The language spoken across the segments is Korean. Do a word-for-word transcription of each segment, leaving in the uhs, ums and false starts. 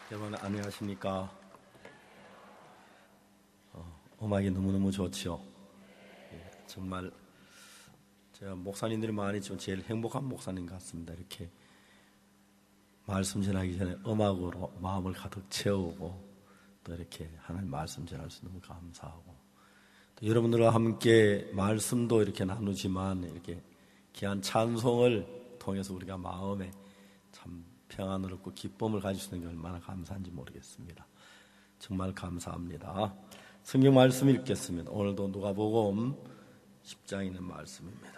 여러분 안녕하십니까? 어, 음악이 너무너무 좋죠. 예, 정말 제가 목사님들이 많이 좀 제일 행복한 목사님 같습니다. 이렇게 말씀 전하기 전에 음악으로 마음을 가득 채우고 또 이렇게 하나님 말씀 전할 수 너무 감사하고, 또 여러분들과 함께 말씀도 이렇게 나누지만 이렇게 귀한 찬송을 통해서 우리가 마음에 참 평안을 얻고 기쁨을 가질 수 있는 게 얼마나 감사한지 모르겠습니다. 정말 감사합니다. 성경 말씀 읽겠습니다. 오늘도 누가복음 십 장에 있는 말씀입니다.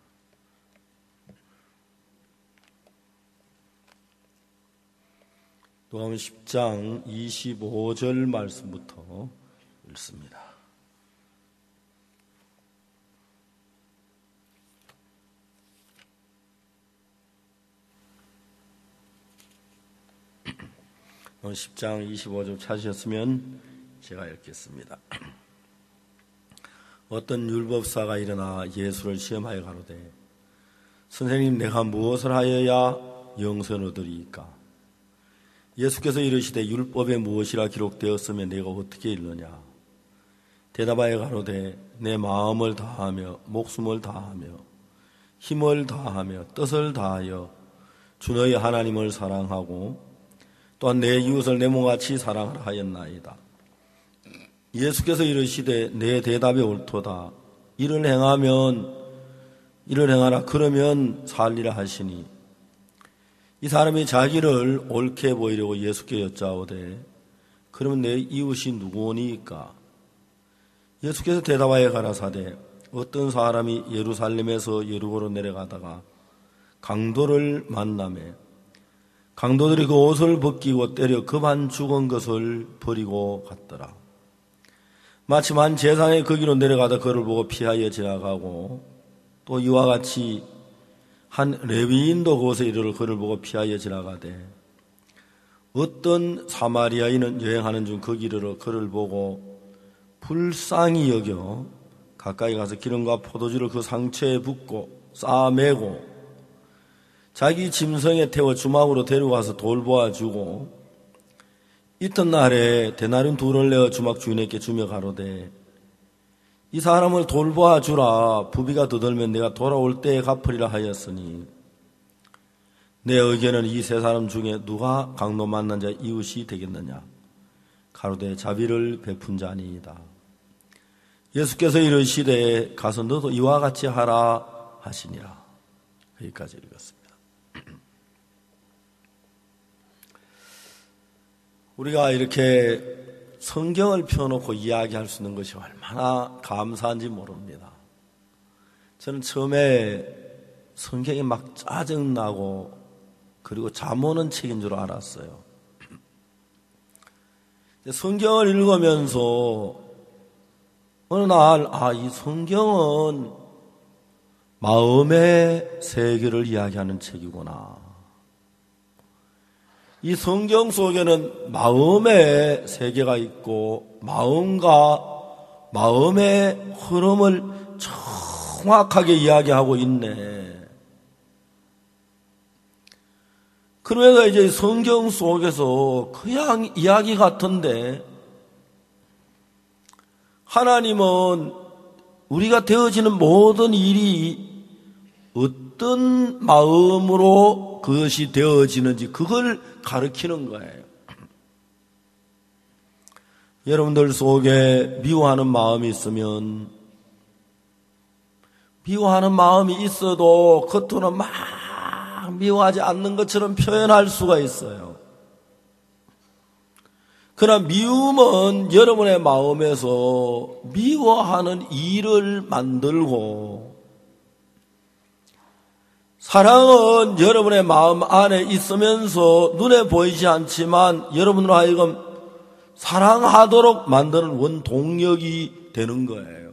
누가복음 십 장 이십오 절 말씀부터 읽습니다. 십 장 이십오 절 찾으셨으면 제가 읽겠습니다. 어떤 율법사가 일어나 예수를 시험하여 가로되, 선생님, 내가 무엇을 하여야 영생을 얻으리이까? 예수께서 이르시되, 율법에 무엇이라 기록되었으며 내가 어떻게 읽느냐? 대답하여 가로되, 내 마음을 다하며 목숨을 다하며 힘을 다하며 뜻을 다하여 주 너희 하나님을 사랑하고 또한 내 이웃을 내 몸같이 사랑하라 하였나이다. 예수께서 이르시되, 내 대답이 옳도다. 이를 행하면 이를 행하라. 그러면 살리라 하시니, 이 사람이 자기를 옳게 보이려고 예수께 여짜오되, 그러면 내 이웃이 누구오니까? 예수께서 대답하여 가라사대, 어떤 사람이 예루살렘에서 여리고로 내려가다가 강도를 만나매 강도들이 그 옷을 벗기고 때려 급한 죽은 것을 버리고 갔더라. 마침 한 제사장이 거기로 내려가다 그를 보고 피하여 지나가고, 또 이와 같이 한 레위인도 그곳에 이르러 그를 보고 피하여 지나가되, 어떤 사마리아인은 여행하는 중 거기 이르러 그를 보고 불쌍히 여겨 가까이 가서 기름과 포도주를 그 상처에 붓고 싸매고 자기 짐승에 태워 주막으로 데려가서 돌보아주고, 이튿날에 데나리온 둘을 내어 주막 주인에게 주며 가로되, 이 사람을 돌보아주라. 부비가 더 들면 내가 돌아올 때에 갚으리라 하였으니, 내 의견은 이 세 사람 중에 누가 강도 만난 자 이웃이 되겠느냐? 가로되, 자비를 베푼 자니이다. 예수께서 이르시되, 가서 너도 이와 같이 하라 하시니라. 여기까지 읽었습니다. 우리가 이렇게 성경을 펴놓고 이야기할 수 있는 것이 얼마나 감사한지 모릅니다. 저는 처음에 성경이 막 짜증나고 그리고 잠 오는 책인 줄 알았어요. 성경을 읽으면서 어느 날, 아, 이 성경은 마음의 세계를 이야기하는 책이구나. 이 성경 속에는 마음의 세계가 있고 마음과 마음의 흐름을 정확하게 이야기하고 있네. 그러면서 이제 성경 속에서 그냥 이야기 같은데, 하나님은 우리가 되어지는 모든 일이 어떤 마음으로 그것이 되어지는지 그걸 가르치는 거예요. 여러분들 속에 미워하는 마음이 있으면, 미워하는 마음이 있어도 겉으로는 막 미워하지 않는 것처럼 표현할 수가 있어요. 그러나 미움은 여러분의 마음에서 미워하는 일을 만들고, 사랑은 여러분의 마음 안에 있으면서 눈에 보이지 않지만 여러분으로 하여금 사랑하도록 만드는 원동력이 되는 거예요.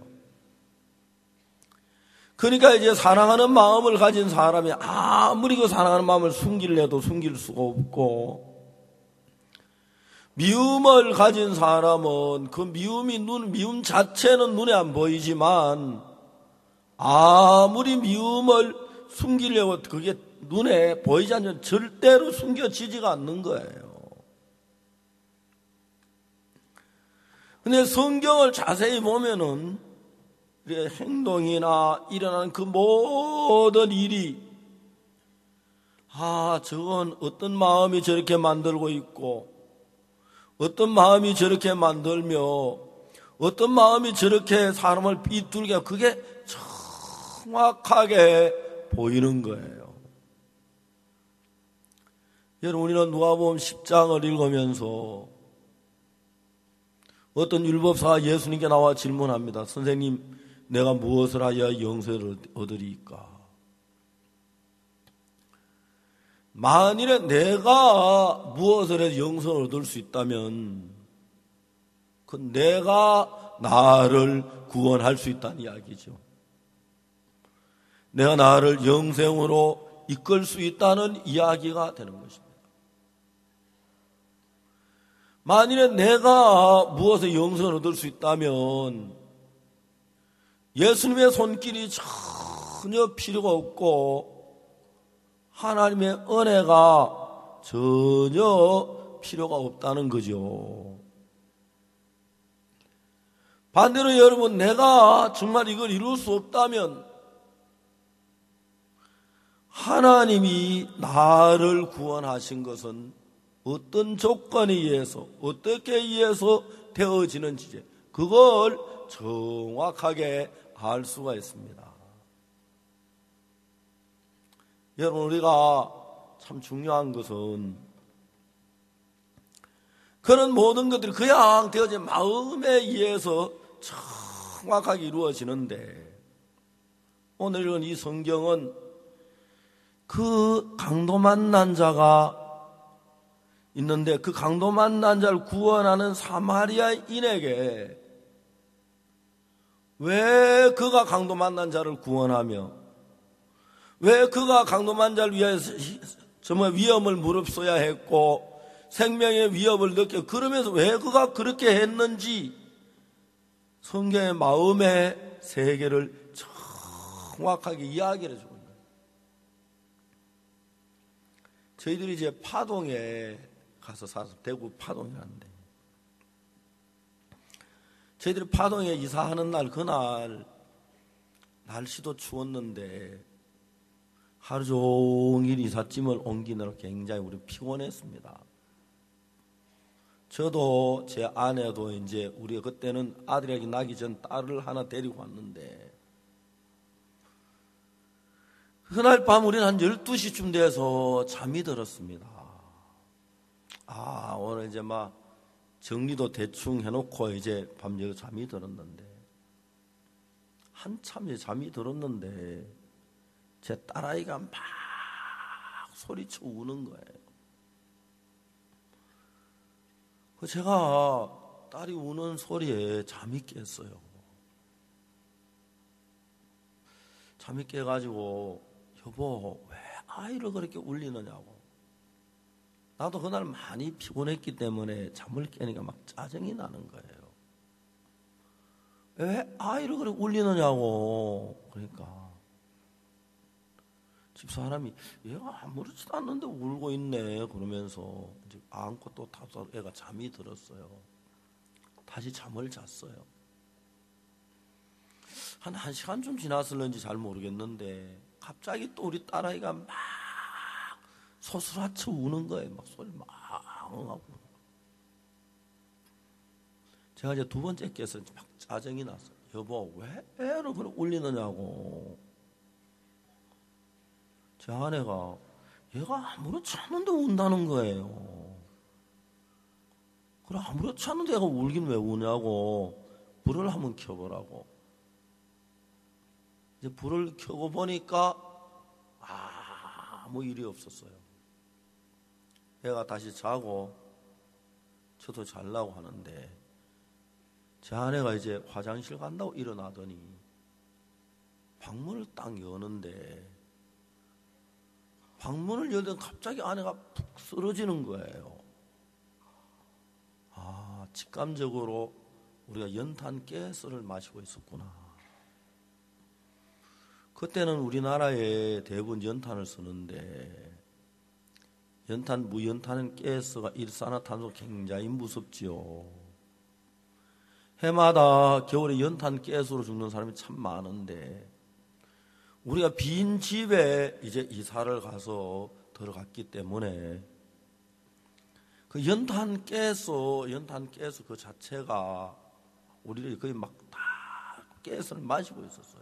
그러니까 이제 사랑하는 마음을 가진 사람이 아무리 그 사랑하는 마음을 숨기려 해도 숨길 수가 없고, 미움을 가진 사람은 그 미움이 눈, 미움 자체는 눈에 안 보이지만 아무리 미움을 숨기려고 그게 눈에 보이지 않으면 절대로 숨겨지지가 않는 거예요. 근데 성경을 자세히 보면은 우리의 행동이나 일어나는 그 모든 일이 아, 저건 어떤 마음이 저렇게 만들고 있고 어떤 마음이 저렇게 만들며 어떤 마음이 저렇게 사람을 비뚤게 하고 그게 정확하게 보이는 거예요. 여러분, 우리는 누가복음 십 장을 읽으면서 어떤 율법사가 예수님께 나와 질문합니다. 선생님, 내가 무엇을 하여야 영생을 얻으리까? 만일에 내가 무엇을 해서 영생을 얻을 수 있다면 그 내가 나를 구원할 수 있다는 이야기죠. 내가 나를 영생으로 이끌 수 있다는 이야기가 되는 것입니다. 만일에 내가 무엇에 영생을 얻을 수 있다면 예수님의 손길이 전혀 필요가 없고 하나님의 은혜가 전혀 필요가 없다는 거죠. 반대로 여러분, 내가 정말 이걸 이룰 수 없다면 하나님이 나를 구원하신 것은 어떤 조건에 의해서 어떻게 의해서 되어지는지 그걸 정확하게 알 수가 있습니다. 여러분, 우리가 참 중요한 것은 그런 모든 것들이 그냥 되어진 마음에 의해서 정확하게 이루어지는데 오늘 이 성경은 그 강도 만난 자가 있는데 그 강도 만난 자를 구원하는 사마리아인에게 왜 그가 강도 만난 자를 구원하며 왜 그가 강도 만난 자를 위해서 정말 위험을 무릅써야 했고 생명의 위협을 느껴 그러면서 왜 그가 그렇게 했는지 성경의 마음의 세계를 정확하게 이야기를 해주고 있는 거예요. 저희들이 이제 파동에 가서 살아서 대구 파동이라는데 저희들이 파동에 이사하는 날 그날 날씨도 추웠는데 하루 종일 이삿짐을 옮기느라 굉장히 우리 피곤했습니다. 저도 제 아내도 이제 우리가 그때는 아들에게 나기 전 딸을 하나 데리고 왔는데 그날 밤 우리는 한 열두 시쯤 돼서 잠이 들었습니다. 아, 오늘 이제 막 정리도 대충 해놓고 이제 밤새 잠이 들었는데 한참 이제 잠이 들었는데 제 딸아이가 막 소리쳐 우는 거예요. 제가 딸이 우는 소리에 잠이 깼어요. 잠이 깨가지고 여보 왜 아이를 그렇게 울리느냐고. 나도 그날 많이 피곤했기 때문에 잠을 깨니까 막 짜증이 나는 거예요. 왜 아이를 그렇게 울리느냐고. 그러니까 집사람이 얘가 아무렇지도 않는데 울고 있네 그러면서 이제 안고 또 타서 애가 잠이 들었어요. 다시 잠을 잤어요. 한 한 시간쯤 지났을는지 잘 모르겠는데 갑자기 또 우리 딸아이가 막 소스라쳐 우는 거예요. 막 소리 막 하고. 제가 이제 두 번째 깨서 막 짜증이 났어요. 여보 왜 애를 그렇게 울리느냐고. 제 아내가 얘가 아무렇지 않은데 운다는 거예요. 그래 아무렇지 않은데 얘가 울긴 왜 우냐고. 불을 한번 켜보라고. 이제 불을 켜고 보니까 아무 일이 없었어요. 얘가 다시 자고 저도 자려고 하는데 제 아내가 이제 화장실 간다고 일어나더니 방문을 딱 여는데 방문을 열더니 갑자기 아내가 푹 쓰러지는 거예요. 아, 직감적으로 우리가 연탄 가스를 마시고 있었구나. 그때는 우리나라에 대부분 연탄을 쓰는데 연탄, 무연탄은 가스가 일산화탄소 굉장히 무섭지요. 해마다 겨울에 연탄 가스로 죽는 사람이 참 많은데 우리가 빈 집에 이제 이사를 가서 들어갔기 때문에 그 연탄 가스, 연탄 가스 그 자체가 우리를 거의 막 다 가스를 마시고 있었어요.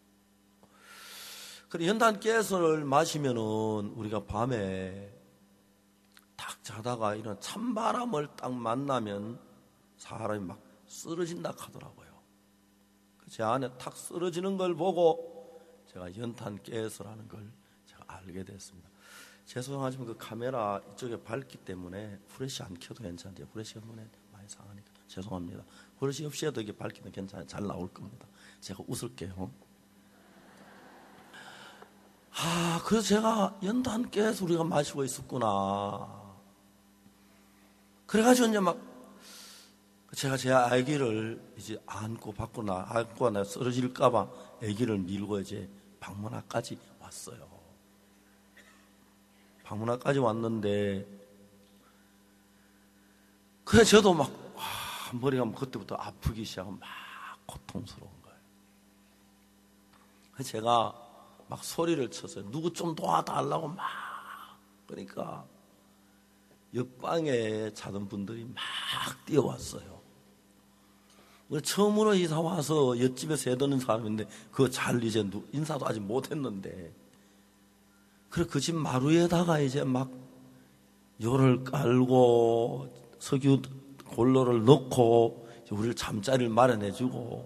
그래 연탄 가스를 마시면은 우리가 밤에 딱 자다가 이런 찬바람을 딱 만나면 사람이 막 쓰러진다 하더라고요. 제 안에 탁 쓰러지는 걸 보고 제가 연탄 가스라는 걸 제가 알게 됐습니다. 죄송하지만 그 카메라 이쪽에 밝기 때문에 후레쉬 안 켜도 괜찮은데 후레쉬가 눈에 많이 상하니까 죄송합니다. 후레쉬 없이 해도 이게 밝기는 괜찮아요. 잘 나올 겁니다. 제가 웃을게요. 아, 그래서 제가 연탄 가스 우리가 마시고 있었구나. 그래가지고 이제 막 제가 제 아기를 이제 안고 밖으로 안고 나 쓰러질까봐 아기를 밀고 이제 방문 앞까지 왔어요. 방문 앞까지 왔는데 그래 저도 막 와, 머리가 그때부터 아프기 시작하고 막 고통스러운 거예요. 그래서 제가 막 소리를 쳤어요. 누구 좀 도와달라고 막. 그러니까 옆방에 자던 분들이 막 뛰어왔어요. 처음으로 이사 와서 옆집에서 해드는 사람인데 그거 잘 이제 인사도 아직 못했는데 그래 그 집 마루에다가 이제 막 요를 깔고 석유 골로를 넣고 우리를 잠자리를 마련해주고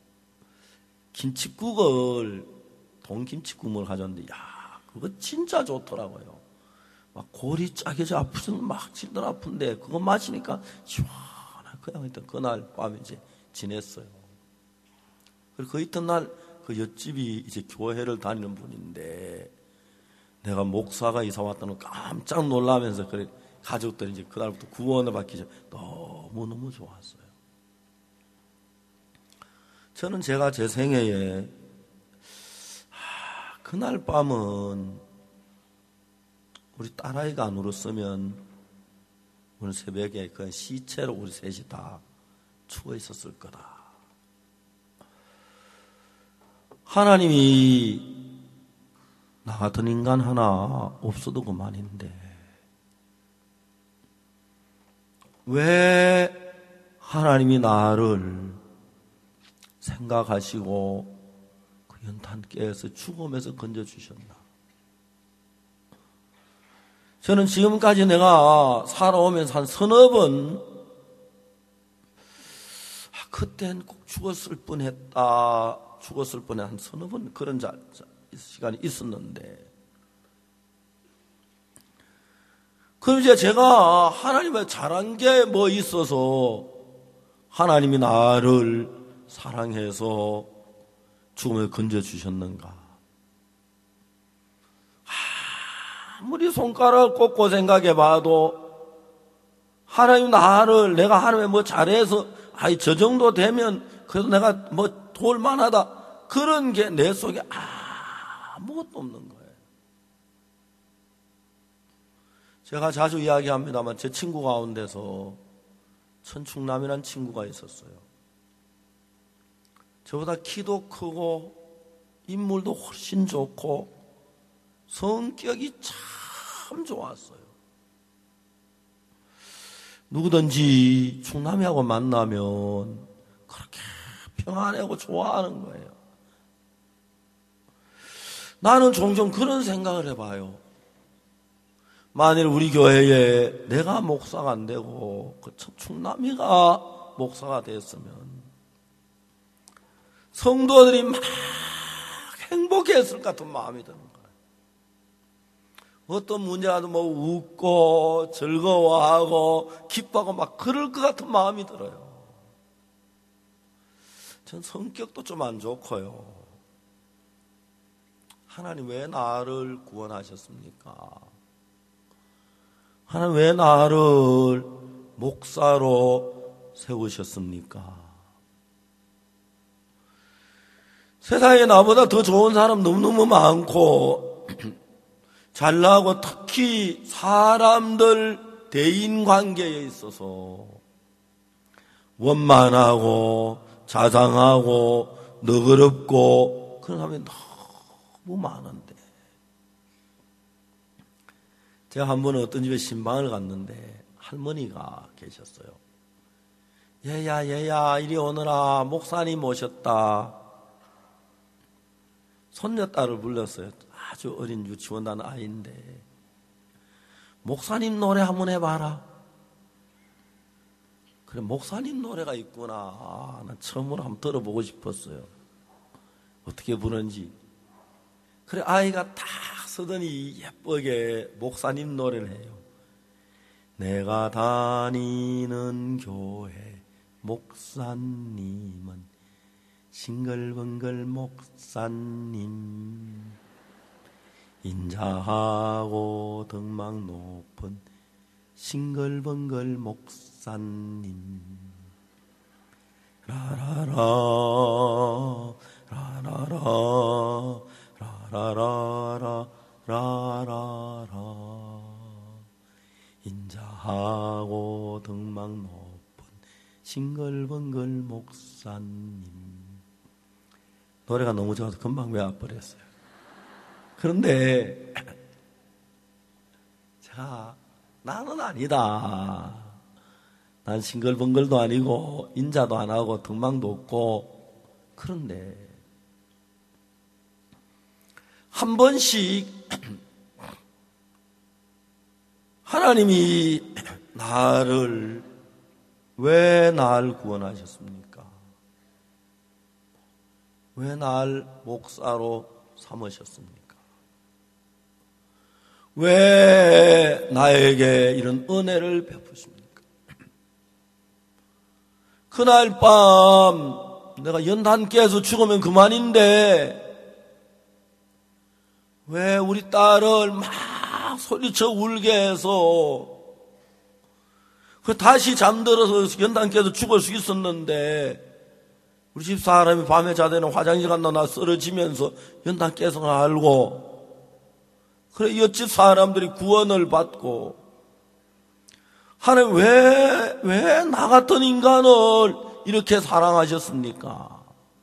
김치국을 동김치국을 가져왔는데 야 그거 진짜 좋더라고요. 막 골이 짜게져 아프면 막 찔들 아픈데 그거 마시니까 시원하게 그냥 일단 그날 밤에 이제 지냈어요. 그리고 그 이튿날 그 옆집이 이제 교회를 다니는 분인데 내가 목사가 이사 왔다는 깜짝 놀라면서 그래 가족들이 이제 그날부터 구원을 받기 전 너무 너무 좋았어요. 저는 제가 제 생애에 하, 그날 밤은 우리 딸아이가 안 울었으면 오늘 새벽에 그 시체로 우리 셋이 다 죽어 있었을 거다. 하나님이 나 같은 인간 하나 없어도 그만인데 왜 하나님이 나를 생각하시고 그 연탄가에서 죽음에서 건져주셨나? 저는 지금까지 내가 살아오면서 한 서너 번 아, 그땐 꼭 죽었을 뻔했다 죽었을 뻔해 한 서너 번 그런 자, 자, 시간이 있었는데 그럼 이제 제가 하나님의 잘한 게 뭐 있어서 하나님이 나를 사랑해서 죽음에 건져주셨는가? 아무리 손가락을 꽂고 생각해봐도 하나님 나를 내가 하나님의 뭐 잘해서 아이 저 정도 되면 그래도 내가 뭐 도울 만하다 그런 게 내 속에 아무것도 없는 거예요. 제가 자주 이야기합니다만 제 친구 가운데서 천충남이라는 친구가 있었어요. 저보다 키도 크고 인물도 훨씬 좋고 성격이 참 좋았어요. 누구든지 충남이하고 만나면 그렇게 평안하고 좋아하는 거예요. 나는 종종 그런 생각을 해봐요. 만일 우리 교회에 내가 목사가 안 되고 그 충남이가 목사가 됐으면 성도들이 막 행복했을 것 같은 마음이 드는 거예요. 어떤 문제라도 뭐 웃고 즐거워하고 기뻐하고 막 그럴 것 같은 마음이 들어요. 전 성격도 좀 안 좋고요. 하나님 왜 나를 구원하셨습니까? 하나님 왜 나를 목사로 세우셨습니까? 세상에 나보다 더 좋은 사람 너무너무 많고 잘나고 특히 사람들 대인관계에 있어서 원만하고 자상하고 너그럽고 그런 사람이 너무 많은데, 제가 한 번은 어떤 집에 신방을 갔는데 할머니가 계셨어요. 얘야 얘야 이리 오너라, 목사님 오셨다. 손녀딸을 불렀어요. 아주 어린 유치원 다는 아이인데, 목사님 노래 한번 해봐라. 그래, 목사님 노래가 있구나. 아, 난 처음으로 한번 들어보고 싶었어요. 어떻게 부르는지. 그래, 아이가 딱 서더니 예쁘게 목사님 노래를 해요. 내가 다니는 교회 목사님은 싱글벙글 목사님, 인자하고 덕망 높은 싱글벙글 목사님, 라라라 라라라 라라라 라라라, 인자하고 덕망 높은 싱글벙글 목사님. 노래가 너무 좋아서 금방 외워버렸어요. 그런데 제가 나는 아니다. 난 싱글벙글도 아니고 인자도 안 하고 덕망도 없고. 그런데 한 번씩 하나님이 나를 왜 날 구원하셨습니까? 왜 날 목사로 삼으셨습니까? 왜 나에게 이런 은혜를 베푸십니까? 그날 밤 내가 연단 깨서 죽으면 그만인데 왜 우리 딸을 막 소리쳐 울게 해서 그 다시 잠들어서 연단 깨서 죽을 수 있었는데, 우리 집 사람이 밤에 자대는 화장실 갔나 나 쓰러지면서 연단 깨서 알고, 그래 옆집 사람들이 구원을 받고, 하나님 왜, 왜 나 같은 인간을 이렇게 사랑하셨습니까?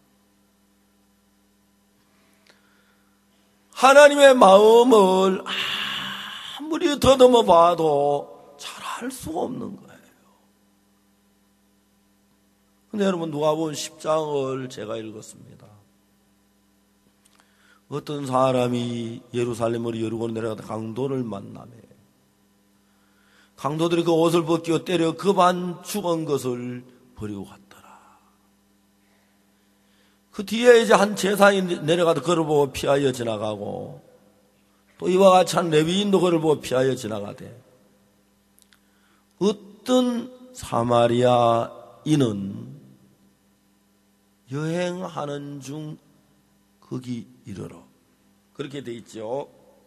하나님의 마음을 아무리 더듬어 봐도 잘 알 수가 없는 거예요. 근데 여러분, 누가복음 십 장을 제가 읽었습니다. 어떤 사람이 예루살렘으로 여리고로 내려가다 강도를 만나매 강도들이 그 옷을 벗기고 때려 그반 죽은 것을 버리고 갔더라. 그 뒤에 이제 한 제사장이 내려가다 그를 보고 피하여 지나가고, 또 이와 같이 한 레위인도 그를 보고 피하여 지나가되, 어떤 사마리아인은 여행하는 중 거기 이르러, 그렇게 돼 있죠.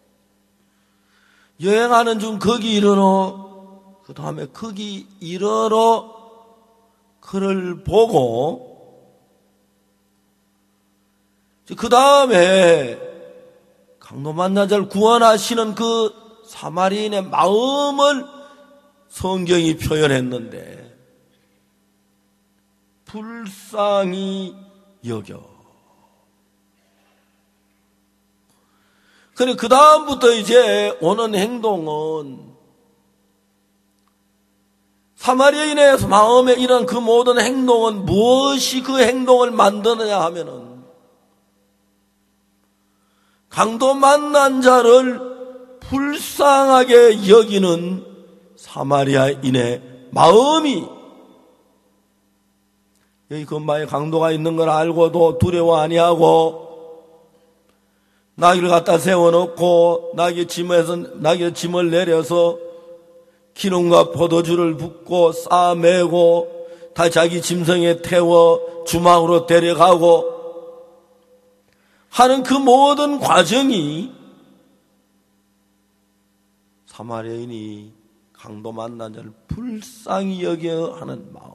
여행하는 중 거기 이르러, 그 다음에 거기 이르러 그를 보고, 그 다음에 강도 만난 자를 구원하시는 그 사마리아인의 마음을 성경이 표현했는데, 불쌍히 여겨. 그래, 그 다음부터 이제 오는 행동은, 사마리아인의 마음에 이런 그 모든 행동은 무엇이 그 행동을 만드느냐 하면은, 강도 만난 자를 불쌍하게 여기는 사마리아인의 마음이, 여기 근방에 강도가 있는 걸 알고도 두려워 아니하고 나귀를 갖다 세워놓고 나귀 짐에서 나귀 짐을 내려서 기름과 포도주를 붓고 싸매고 다 자기 짐승에 태워 주막으로 데려가고 하는 그 모든 과정이 사마리아인이 강도 만난 자를 불쌍히 여겨 하는 마음,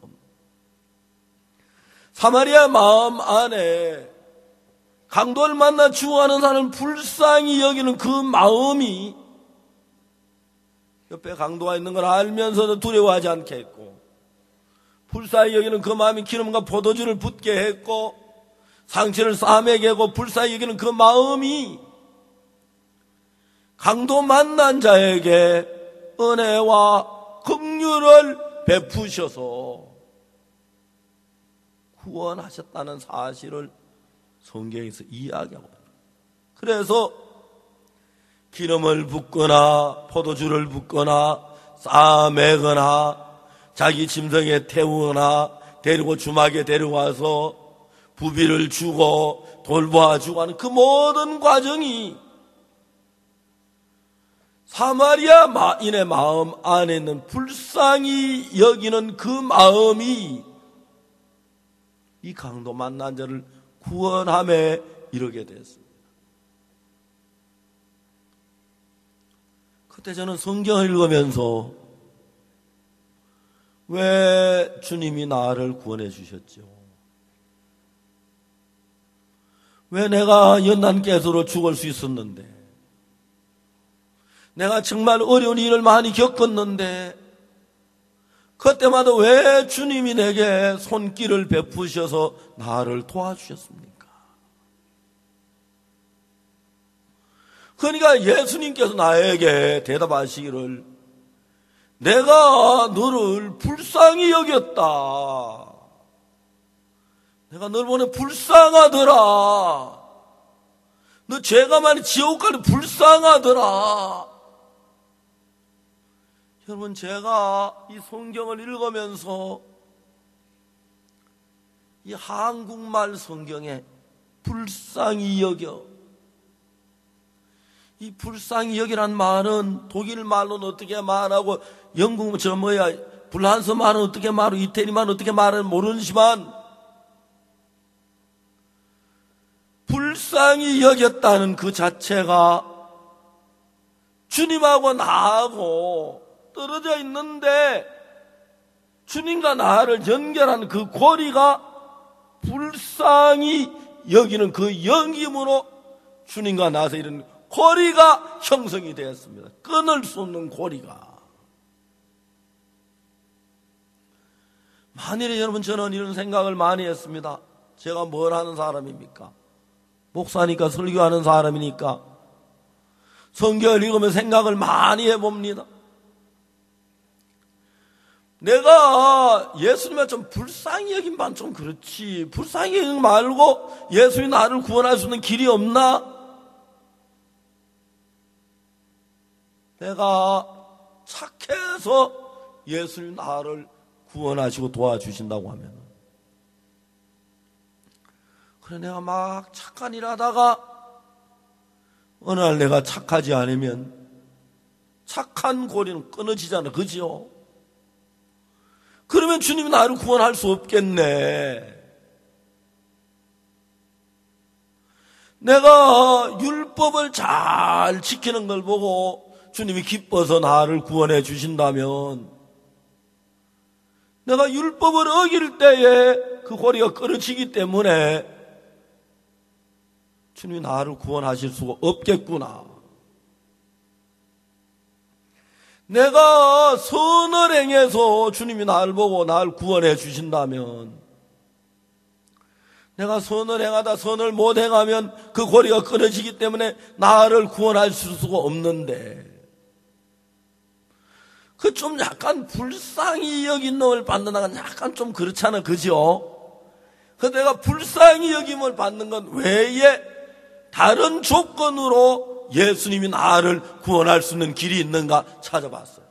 사마리아 마음 안에 강도를 만나 죽어가는 사람을 불쌍히 여기는 그 마음이 옆에 강도가 있는 걸 알면서도 두려워하지 않겠고, 불쌍히 여기는 그 마음이 기름과 포도주를 붓게 했고 상처를 싸매게 하고 불쌍히 여기는 그 마음이 강도 만난 자에게 은혜와 긍휼을 베푸셔서 구원하셨다는 사실을 성경에서 이야기하고 있습니다. 그래서 기름을 붓거나 포도주를 붓거나 싸매거나 자기 짐승에 태우거나 데리고 주막에 데려와서 부비를 주고 돌보아주고 하는 그 모든 과정이 사마리아 마인의 마음 안에 있는 불쌍히 여기는 그 마음이 이 강도 만난 자를 구원함에 이르게 됐습니다. 그때 저는 성경을 읽으면서 왜 주님이 나를 구원해 주셨죠? 왜 내가 연단깨수로 죽을 수 있었는데, 내가 정말 어려운 일을 많이 겪었는데 그때마다 왜 주님이 내게 손길을 베푸셔서 나를 도와주셨습니까? 그러니까 예수님께서 나에게 대답하시기를 내가 너를 불쌍히 여겼다. 내가 너를 보내 불쌍하더라. 너 죄가 많이 지옥 가니 불쌍하더라. 여러분, 제가 이 성경을 읽으면서 이 한국말 성경에 불쌍히 여겨, 이 불쌍히 여기란 말은 독일 말로는 어떻게 말하고 영국 저 뭐야 불란서 말은 어떻게 말하고 이태리 말은 어떻게 말하는 모르지만 불쌍히 여겼다는 그 자체가 주님하고 나하고 떨어져 있는데 주님과 나를 연결하는 그 고리가 불쌍히 여기는 그 영김으로 주님과 나서 이런 고리가 형성이 되었습니다. 끊을 수 없는 고리가. 만일에 여러분, 저는 이런 생각을 많이 했습니다. 제가 뭘 하는 사람입니까? 목사니까, 설교하는 사람이니까 성경을 읽으면 생각을 많이 해봅니다. 내가 예수님을 좀 불쌍히 여긴 반 좀 그렇지, 불쌍히 여긴 말고 예수님이 나를 구원할 수 있는 길이 없나? 내가 착해서 예수님 나를 구원하시고 도와주신다고 하면, 그래 내가 막 착한 일 하다가 어느 날 내가 착하지 않으면 착한 고리는 끊어지잖아, 그죠? 그러면 주님이 나를 구원할 수 없겠네. 내가 율법을 잘 지키는 걸 보고 주님이 기뻐서 나를 구원해 주신다면, 내가 율법을 어길 때에 그 고리가 끊어지기 때문에 주님이 나를 구원하실 수가 없겠구나. 내가 선을 행해서 주님이 나를 보고 나를 구원해 주신다면, 내가 선을 행하다 선을 못 행하면 그 고리가 끊어지기 때문에 나를 구원할 수가 없는데, 그 좀 약간 불쌍히 여긴 놈을 받는다는 건 약간 좀 그렇잖아, 그죠? 그 내가 불쌍히 여김을 받는 건 외에 다른 조건으로 예수님이 나를 구원할 수 있는 길이 있는가 찾아봤어요.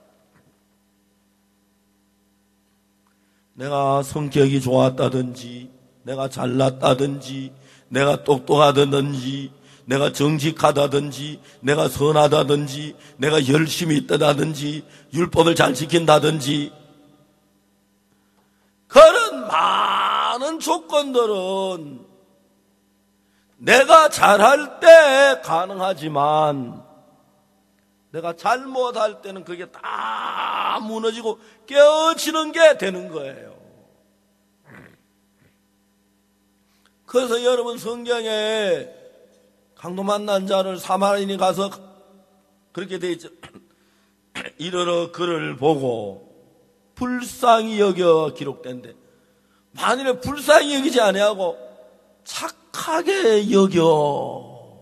내가 성격이 좋았다든지, 내가 잘났다든지, 내가 똑똑하다든지, 내가 정직하다든지, 내가 선하다든지, 내가 열심히 있다든지, 율법을 잘 지킨다든지, 그런 많은 조건들은 내가 잘할 때 가능하지만 내가 잘못할 때는 그게 다 무너지고 깨어지는 게 되는 거예요. 그래서 여러분, 성경에 강도 만난 자를 사마리아인이 가서 그렇게 돼 있죠. 이르러 그를 보고 불쌍히 여겨 기록된대. 만일에 불쌍히 여기지 아니하고 착하게 여겨,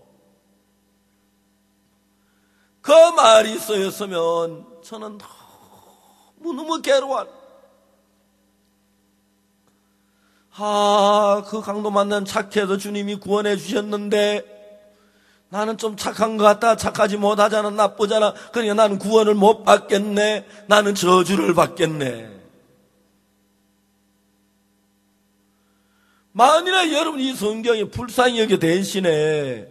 그 말이 쓰였으면 저는 너무너무 괴로워. 아, 그 강도 만나면 착해서 주님이 구원해 주셨는데 나는 좀 착한 것 같다. 착하지 못하잖아. 나쁘잖아. 그러니까 나는 구원을 못 받겠네. 나는 저주를 받겠네. 만일에 여러분 이 성경이 불쌍히 여겨 대신에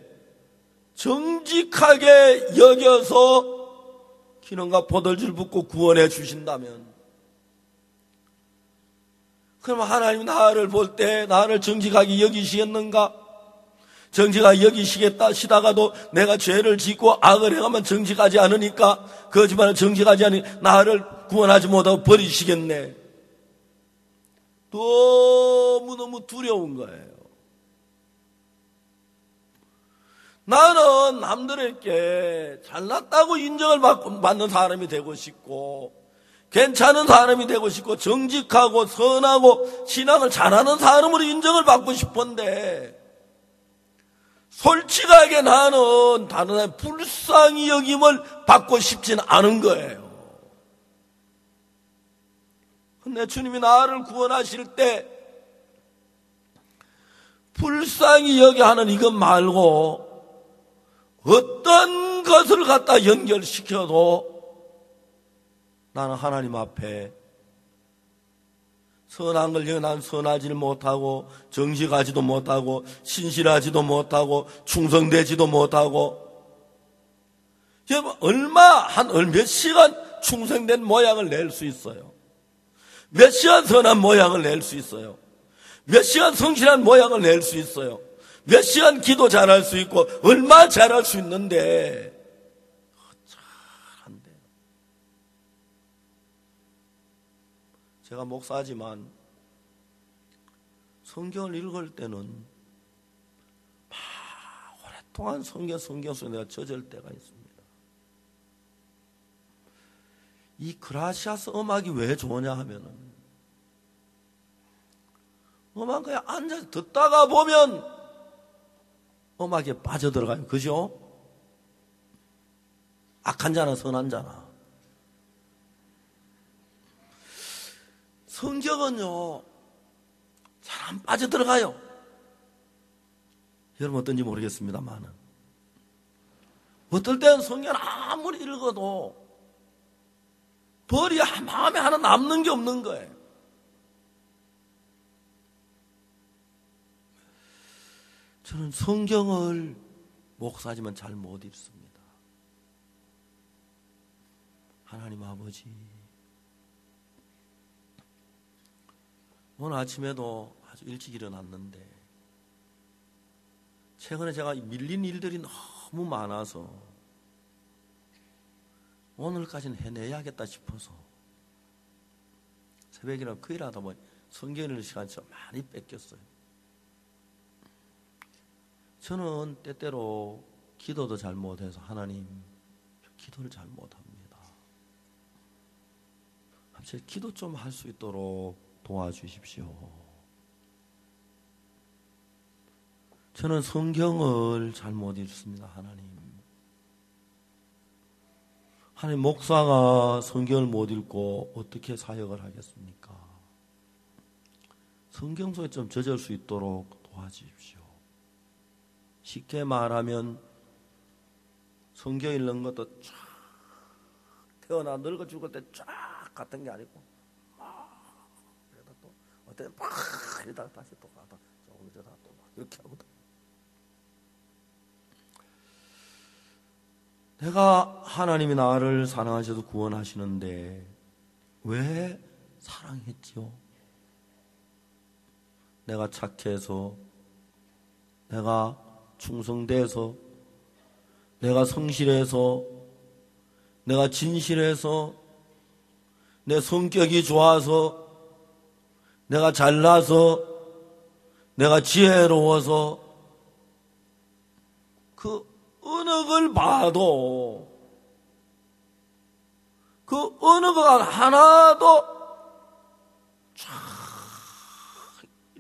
정직하게 여겨서 기름과 포도주를 붓고 구원해 주신다면, 그러면 하나님 나를 볼 때 나를 정직하게 여기시겠는가? 정직하게 여기시겠다 시다가도 내가 죄를 짓고 악을 행하면 정직하지 않으니까, 거짓말을 정직하지 않으니 나를 구원하지 못하고 버리시겠네. 너무너무 두려운 거예요. 나는 남들에게 잘났다고 인정을 받고, 받는 사람이 되고 싶고, 괜찮은 사람이 되고 싶고, 정직하고 선하고 신앙을 잘하는 사람으로 인정을 받고 싶은데, 솔직하게 나는 다른 사람의 불쌍히 여김을 받고 싶진 않은 거예요. 근데 주님이 나를 구원하실 때 불쌍히 여겨 하는 이것 말고 어떤 것을 갖다 연결시켜도 나는 하나님 앞에 선한 걸 여겨 난 선하지를 못하고 정직하지도 못하고 신실하지도 못하고 충성되지도 못하고, 여러분 얼마 한 몇 시간 충성된 모양을 낼 수 있어요? 몇 시간 선한 모양을 낼 수 있어요? 몇 시간 성실한 모양을 낼 수 있어요? 몇 시간 기도 잘할 수 있고 얼마 잘할 수 있는데 잘한데. 제가 목사지만 성경을 읽을 때는 막 오랫동안 성경 성경 속에 내가 젖을 때가 있습니다. 이 그라시아스 음악이 왜 좋으냐 하면은, 음악 그냥 앉아서 듣다가 보면 음악에 빠져들어가요. 그죠? 악한 자나 선한 자나. 성경은요 잘 안 빠져들어가요. 여러분 어떤지 모르겠습니다만은, 어떨 때는 성경을 아무리 읽어도 벌이 마음에 하나 남는 게 없는 거예요. 저는 성경을 목사지만 잘 못 읽습니다. 하나님 아버지, 오늘 아침에도 아주 일찍 일어났는데 최근에 제가 밀린 일들이 너무 많아서 오늘까지는 해내야겠다 싶어서 새벽이나 그 일 하다 보니 성경 읽는 시간이 좀 많이 뺏겼어요. 저는 때때로 기도도 잘 못해서 하나님, 기도를 잘 못합니다. 제 기도 좀 할 수 있도록 도와주십시오. 저는 성경을 잘 못 읽습니다. 하나님, 하나님 목사가 성경을 못 읽고 어떻게 사역을 하겠습니까? 성경 속에 좀 젖을 수 있도록 도와주십시오. 쉽게 말하면 성경 읽는 것도 쫙 태어나 늙어 죽을 때 쫙 같은 게 아니고 막 그러다 또 어때는 막 이러다가 다시 또 가다 조금 있다가 또 막 이렇게 하거든. 내가 하나님이 나를 사랑하셔서 구원하시는데 왜 사랑했지요? 내가 착해서, 내가 충성돼서, 내가 성실해서, 내가 진실해서, 내 성격이 좋아서, 내가 잘나서, 내가 지혜로워서, 그 어느 걸 봐도 그 어느 것 하나도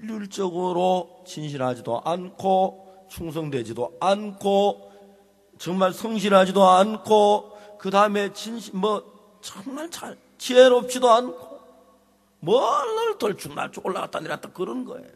법률적으로 진실하지도 않고 충성되지도 않고 정말 성실하지도 않고 그 다음에 진실 뭐 정말 잘 지혜롭지도 않고 뭘 돌쭉날쭉 올라갔다 내렸다 그런 거예요.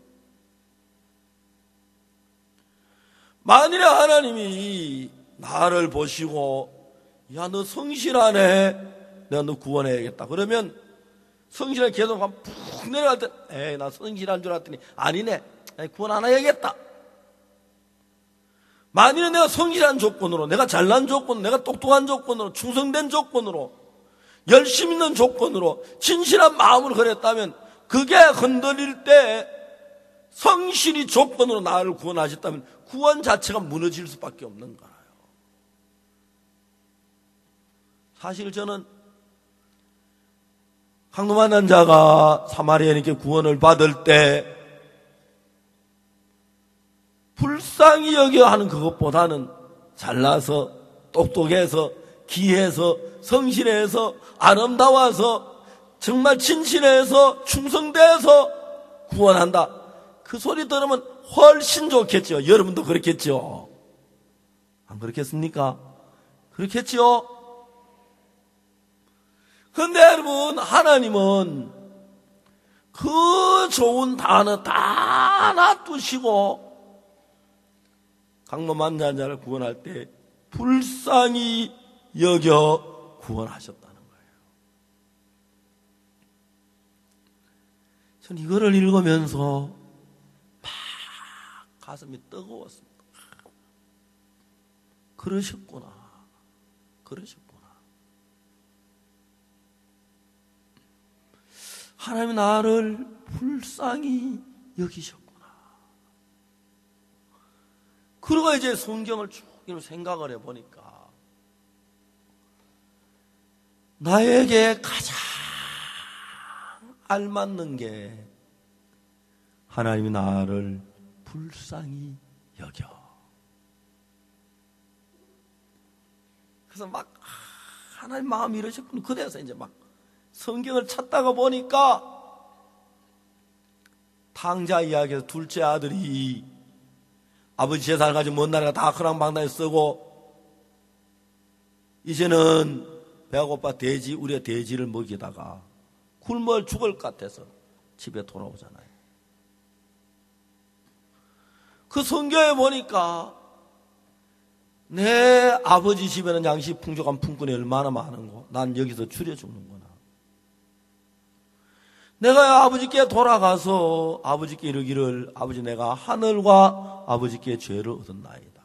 만일에 하나님이 나를 보시고 야 너 성실하네 내가 너 구원해야겠다 그러면 성실하게 계속 푹 내려갈 때 에이 나 성실한 줄 알았더니 아니네 구원 안 해야겠다. 만일에 내가 성실한 조건으로 내가 잘난 조건으로 내가 똑똑한 조건으로 충성된 조건으로 열심 있는 조건으로 진실한 마음으로 그랬다면 그게 흔들릴 때 성실이 조건으로 나를 구원하셨다면 구원 자체가 무너질 수밖에 없는 거예요. 사실 저는 강도 만난 자가 사마리아인에게 구원을 받을 때 불쌍히 여겨 하는 그것보다는 잘나서 똑똑해서 기해서 성실해서 아름다워서 정말 진실해서 충성돼서 구원한다. 그 소리 들으면 훨씬 좋겠죠. 여러분도 그렇겠죠. 안 그렇겠습니까? 그렇겠죠. 그런데 여러분 하나님은 그 좋은 단어 다 놔두시고 강도 만난 자를 구원할 때 불쌍히 여겨 구원하셨다는 거예요. 전 이거를 읽으면서 막 가슴이 뜨거웠습니다. 그러셨구나. 그러셨구나. 하나님이 나를 불쌍히 여기셨구나. 그러고 이제 성경을 쭉 생각을 해보니까 나에게 가장 알맞는 게 하나님이 나를 불쌍히 여겨. 그래서 막 하나님 마음이 이러셨군요. 그래서 이제 막 성경을 찾다가 보니까 탕자 이야기에서 둘째 아들이 아버지 재산을 가지고 먼 나라가 다 허랑방탕에 쓰고 이제는 배가 고파 돼지, 우리가 돼지를 먹이다가 굶어 죽을 것 같아서 집에 돌아오잖아요. 그 성경에 보니까 내 아버지 집에는 양식 풍족한 품꾼이 얼마나 많은고 난 여기서 줄여 죽는구나. 내가 아버지께 돌아가서 아버지께 이르기를 아버지 내가 하늘과 아버지께 죄를 얻었나이다.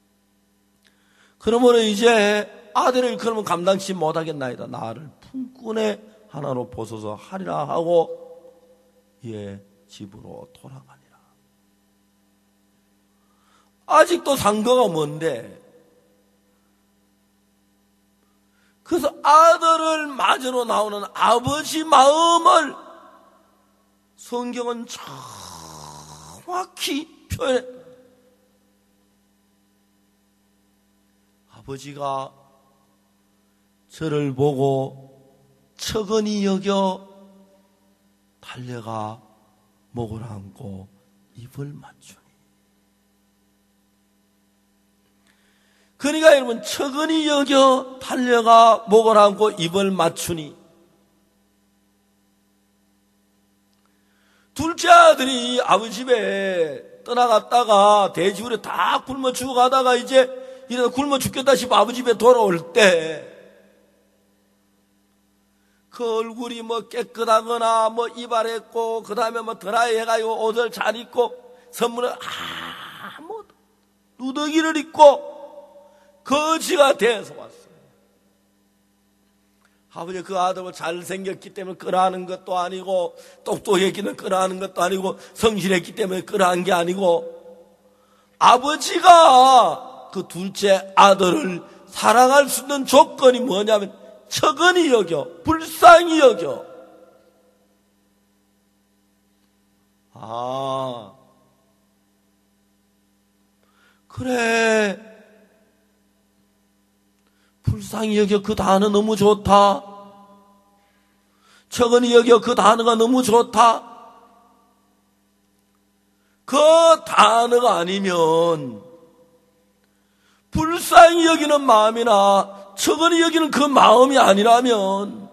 그러므로 이제 아들을 그러면 감당치 못하겠나이다. 나를 품꾼의 하나로 보소서 하리라 하고 예 집으로 돌아가니라. 아직도 상거가 뭔데 그래서 아들을 맞으러 나오는 아버지 마음을 성경은 정확히 표현해. 아버지가 저를 보고 척은히 여겨 달려가 목을 안고 입을 맞추니. 그러니까 여러분 척은히 여겨 달려가 목을 안고 입을 맞추니 둘째 아들이 아버지 집에 떠나갔다가 돼지우리 다 굶어 죽어가다가 이제 이래서 굶어 죽겠다 싶어 아버지 집에 돌아올 때 그 얼굴이 뭐 깨끗하거나 뭐 이발했고 그 다음에 뭐 드라이 해가지고 옷을 잘 입고 선물을 아무 누더기를 입고 거지가 돼서 왔어요. 아버지 그 아들을 잘생겼기 때문에 끌어안은 것도 아니고 똑똑했기 때문에 끌어안은 것도 아니고 성실했기 때문에 끌어안은 게 아니고 아버지가 그 둘째 아들을 사랑할 수 있는 조건이 뭐냐면 척은히 여겨 불쌍히 여겨. 아 그래 불쌍히 여겨 그 단어 너무 좋다. 척은히 여겨 그 단어가 너무 좋다. 그 단어가 아니면 불쌍히 여기는 마음이나 척은히 여기는 그 마음이 아니라면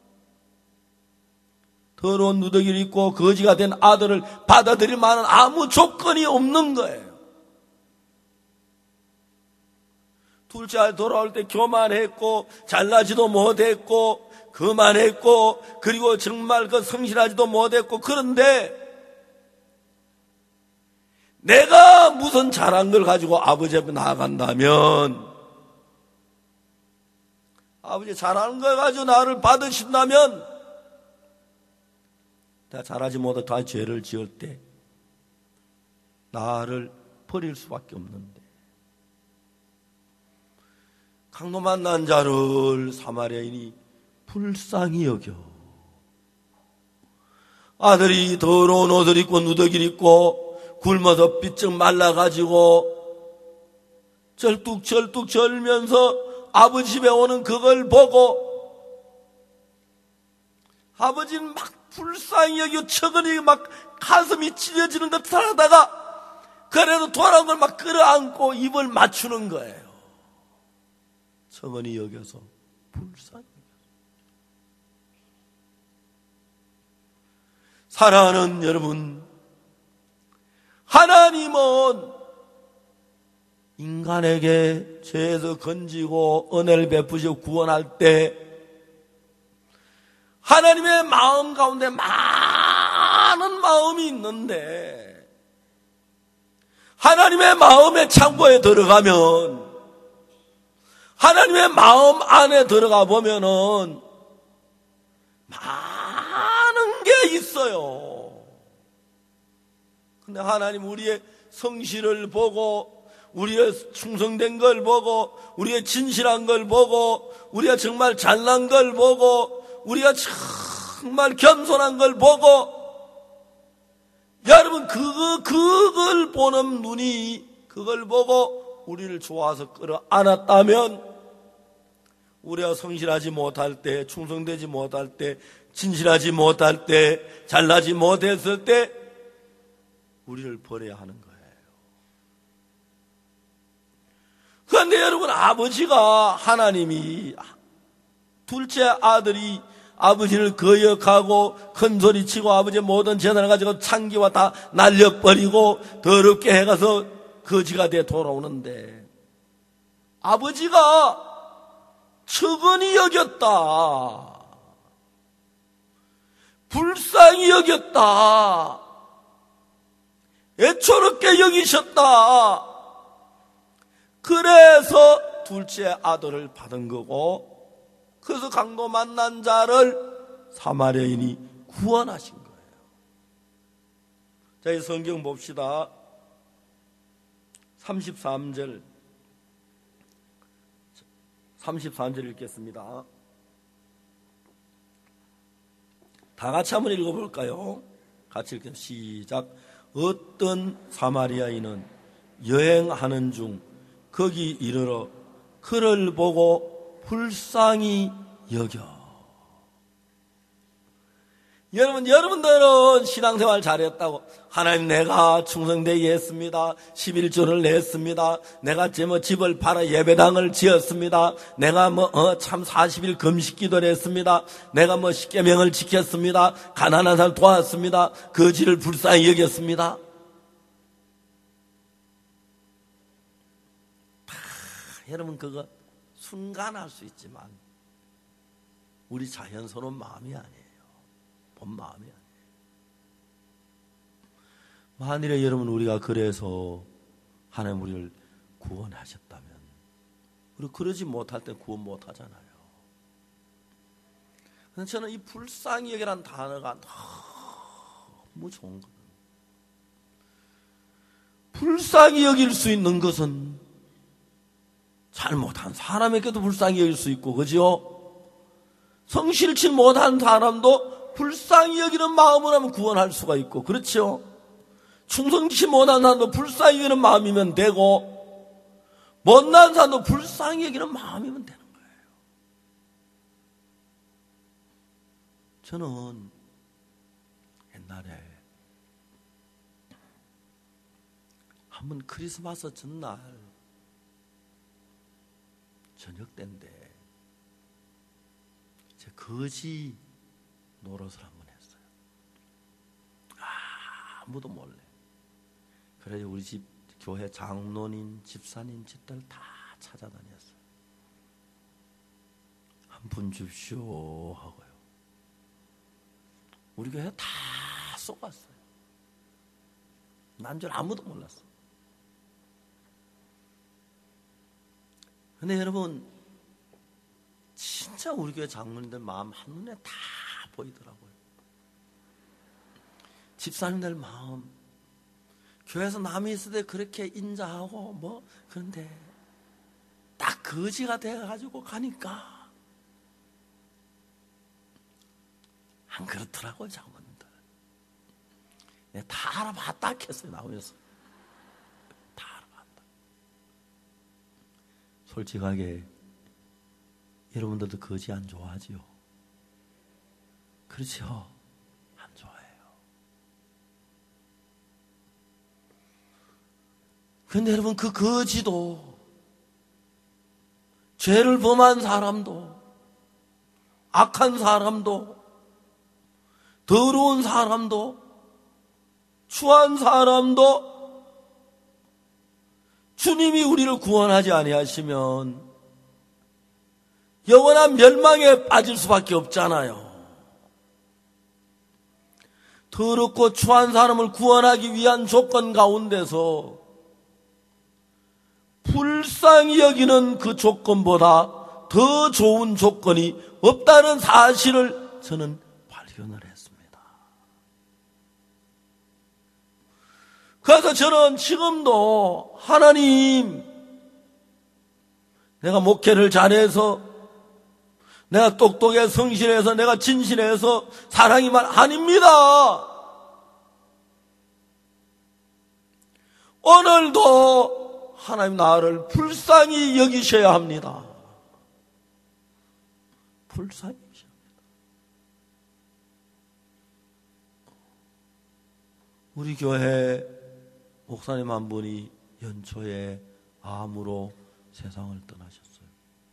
더러운 누더기를 입고 거지가 된 아들을 받아들일 만한 아무 조건이 없는 거예요. 둘째 아들 돌아올 때 교만했고 잘나지도 못했고 그만했고 그리고 정말 그 성실하지도 못했고 그런데 내가 무슨 잘한 걸 가지고 아버지 앞에 나아간다면 아버지 잘하는 걸 가지고 나를 받으신다면 내가 잘하지 못해 다 죄를 지을 때 나를 버릴 수밖에 없는데 강도 만난 자를 사마리아인이 불쌍히 여겨 아들이 더러운 옷을 입고 누더기를 입고 굶어서 삐쩍 말라가지고 절뚝절뚝 절면서 아버지 집에 오는 그걸 보고 아버지는 막 불쌍히 여기고 척은이 막 가슴이 찢어지는 듯 하다가 그래도 돌아온 걸 막 끌어안고 입을 맞추는 거예요. 척은이 여겨서 불쌍히 여겨서. 사랑하는 여러분, 하나님은 인간에게 죄에서 건지고 은혜를 베푸시고 구원할 때 하나님의 마음 가운데 많은 마음이 있는데 하나님의 마음의 창고에 들어가면 하나님의 마음 안에 들어가 보면은 많은 게 있어요. 근데 하나님 우리의 성실을 보고 우리의 충성된 걸 보고 우리의 진실한 걸 보고 우리가 정말 잘난 걸 보고 우리가 정말 겸손한 걸 보고 여러분 그거 그걸 보는 눈이 그걸 보고 우리를 좋아서 끌어안았다면 우리가 성실하지 못할 때 충성되지 못할 때 진실하지 못할 때 잘나지 못했을 때 우리를 버려야 하는 거예요. 그런데 여러분 아버지가 하나님이 둘째 아들이 아버지를 거역하고 큰소리치고 아버지의 모든 재산을 가지고 창기와 다 날려버리고 더럽게 해가서 거지가 돼 돌아오는데 아버지가 척은히 여겼다. 불쌍히 여겼다. 애초롭게 여기셨다. 그래서 둘째 아들을 받은 거고 그래서 강도 만난 자를 사마리아인이 구원하신 거예요. 자, 이 성경 봅시다. 삼십삼 절 삼십삼 절 읽겠습니다. 다 같이 한번 읽어볼까요? 같이 읽겠습니다. 시작. 어떤 사마리아인은 여행하는 중 거기 이르러 그를 보고 불쌍히 여겨. 여러분, 여러분들은 신앙생활 잘했다고 하나님 내가 충성되게 했습니다. 십일조를 냈습니다. 내가 뭐 집을 팔아 예배당을 지었습니다. 내가 뭐 참 사십 일 금식 기도를 했습니다. 내가 뭐 십계명을 지켰습니다. 가난한 사람 도왔습니다. 거지를 불쌍히 여겼습니다. 다 여러분 그거 순간 할 수 있지만 우리 자연스러운 마음이 아니에요. 본 마음이 아니에요. 만일에 여러분 우리가 그래서 하나님 우리를 구원하셨다면 우리 그러지 못할 때 구원 못하잖아요. 그래서 저는 이 불쌍히 여기라는 단어가 너무 좋은 거예요. 불쌍히 여길 수 있는 것은 잘못한 사람에게도 불쌍히 여길 수 있고 그죠? 성실치 못한 사람도 불쌍히 여기는 마음을 하면 구원할 수가 있고 그렇죠? 충성치 못한 사람도 불쌍히 여기는 마음이면 되고 못난 사람도 불쌍히 여기는 마음이면 되는 거예요. 저는 옛날에 한번 크리스마스 전날 저녁 때인데 제 거지 노릇을 한번 했어요. 아무도 몰래. 그래서 우리 집 교회 장로님, 집사님 집들 다 찾아다녔어요. 한 분 줍쇼 하고요. 우리 교회 다 쏘갔어요. 난 줄 아무도 몰랐어. 근데 여러분, 진짜 우리 교회 장로님들 마음 한눈에 다 보이더라고요. 집사님들 마음, 교회에서 남이 있을 때 그렇게 인자하고 뭐 그런데 딱 거지가 돼가지고 가니까 안 그렇더라고요, 장모님들. 내가 다 알아봤다 했어요, 나오면서. 다 알아봤다. 솔직하게 여러분들도 거지 안 좋아하지요? 그렇죠? 안 좋아해요. 근데 여러분, 그 거지도, 죄를 범한 사람도, 악한 사람도, 더러운 사람도, 추한 사람도 주님이 우리를 구원하지 아니하시면 영원한 멸망에 빠질 수밖에 없잖아요. 더럽고 추한 사람을 구원하기 위한 조건 가운데서 불쌍히 여기는 그 조건보다 더 좋은 조건이 없다는 사실을 저는 발견을 했습니다. 그래서 저는 지금도 하나님, 내가 목회를 잘해서, 내가 똑똑해 성실해서, 내가 진실해서 사랑이 말 아닙니다. 오늘도 하나님 나를 불쌍히 여기셔야 합니다. 불쌍히 여기셔야 합니다. 우리 교회 목사님 한 분이 연초에 암으로 세상을 떠나셨어요.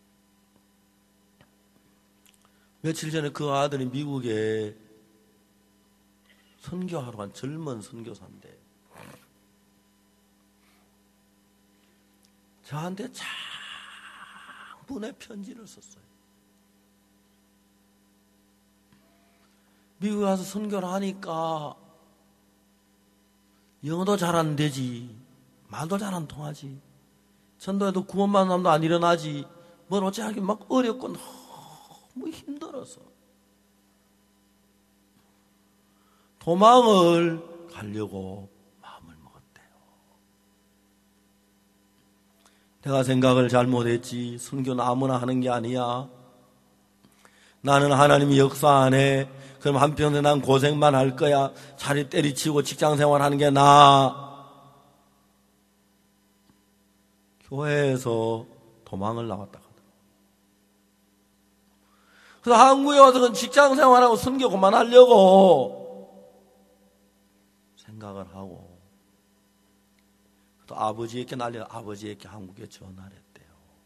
며칠 전에 그 아들이 미국에 선교하러 간 젊은 선교사인데 저한테 장문의 편지를 썼어요. 미국에 가서 선교를 하니까 영어도 잘 안 되지, 말도 잘 안 통하지, 전도에도 구원받는 사람도 안 일어나지, 뭘 어찌하기 막 어렵고 너무 힘들어서 도망을 가려고 마음을 먹었대요. 내가 생각을 잘못했지. 선교는 아무나 하는 게 아니야. 나는 하나님이 역사 안 해. 그럼 한편에 난 고생만 할 거야. 차라리 때리치고 직장생활 하는 게 나아. 교회에서 도망을 나왔다 하더라고요. 그래서 한국에 와서 직장생활하고 선교 그만하려고 생각을 하고 또 아버지에게 날려 아버지에게 한국에 전화를 했대요.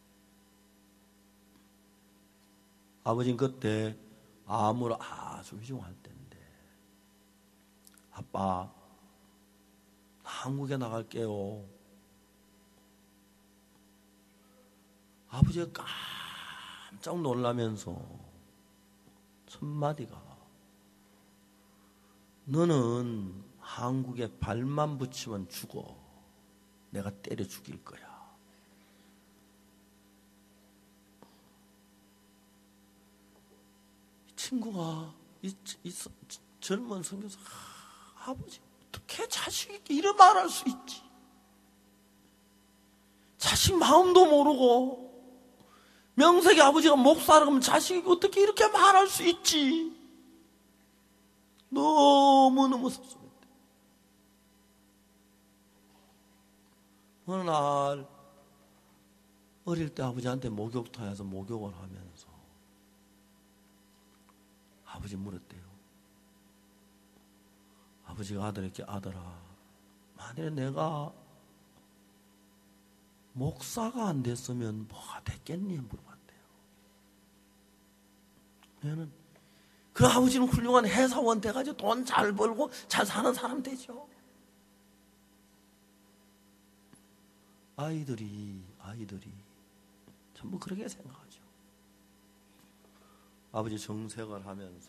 아버지는 그때 암으로 아주 위중할 때인데, 아빠, 나 한국에 나갈게요. 아버지가 깜짝 놀라면서 첫 마디가, 너는 한국에 발만 붙이면 죽어. 내가 때려 죽일 거야. 친구가 이, 이, 젊은 선교사, 아, 아버지 어떻게 자식이 이런 말 할 수 있지? 자식 마음도 모르고 명색이 아버지가 목사라고 하면 자식이 어떻게 이렇게 말할 수 있지? 너무너무 섭섭했대. 어느 날 어릴 때 아버지한테 목욕탕에서 목욕을 하면서 아버지 물었대요. 아버지가 아들에게, 아들아, 만약에 내가 목사가 안 됐으면 뭐가 됐겠니? 물어봤대요. 왜냐면 그 아버지는 훌륭한 회사원 돼가지고 돈 잘 벌고 잘 사는 사람 되죠. 아이들이 아이들이 전부 그렇게 생각하죠. 아버지 정색을 하면서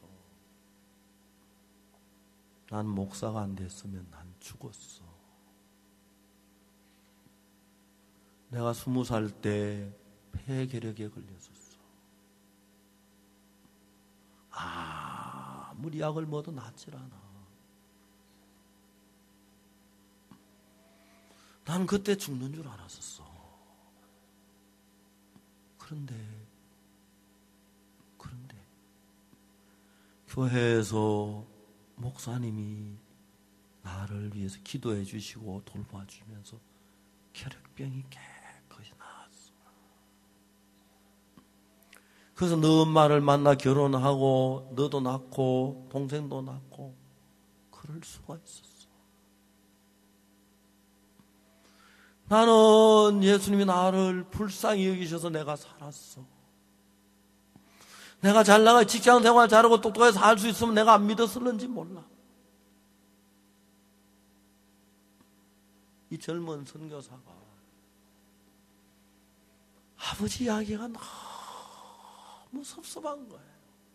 난 목사가 안 됐으면 난 죽었어. 내가 스무 살 때 폐결핵에 걸렸었어. 아무리 약을 먹어도 낫질 않아. 난 그때 죽는 줄 알았었어. 그런데 그런데 교회에서 목사님이 나를 위해서 기도해 주시고 돌봐주면서 혈액병이 깨끗이 나았어. 그래서 너 엄마를 만나 결혼하고 너도 낳고 동생도 낳고 그럴 수가 있었어. 나는 예수님이 나를 불쌍히 여기셔서 내가 살았어. 내가 잘 나가 직장 생활 잘하고 똑똑해서 살 수 있으면 내가 안 믿었을는지 몰라. 이 젊은 선교사가 아버지 이야기가 너무 섭섭한 거예요.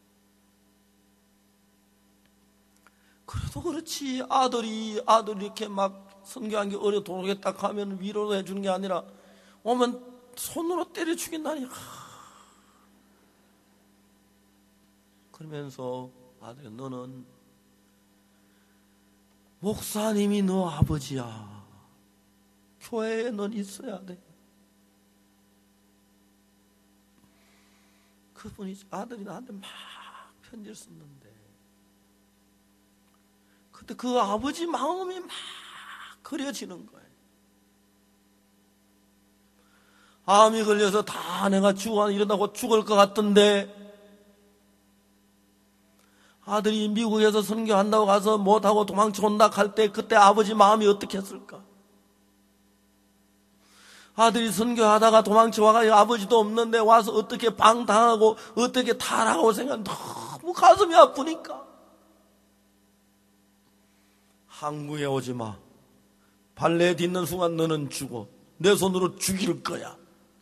그래도 그렇지 아들이 아들이 이렇게 막 선교한 게 어려 돌아오겠다 하면 위로도 해주는 게 아니라 오면 손으로 때려 죽인다니. 그러면서 아들이 너는 목사님이 너 아버지야. 교회에 넌 있어야 돼. 그분이 아들이 나한테 막 편지를 썼는데 그때 그 아버지 마음이 막 그려지는 거예요. 암이 걸려서 다 내가 죽어 일어나고 죽을 것 같던데 아들이 미국에서 선교한다고 가서 못하고 도망쳐 온다 할 때 그때 아버지 마음이 어떻게 했을까? 아들이 선교하다가 도망쳐 와가지고 아버지도 없는데 와서 어떻게 방당하고 어떻게 타라고 생각 너무 가슴이 아프니까 한국에 오지 마. 발레 딛는 순간 너는 죽어. 내 손으로 죽일 거야.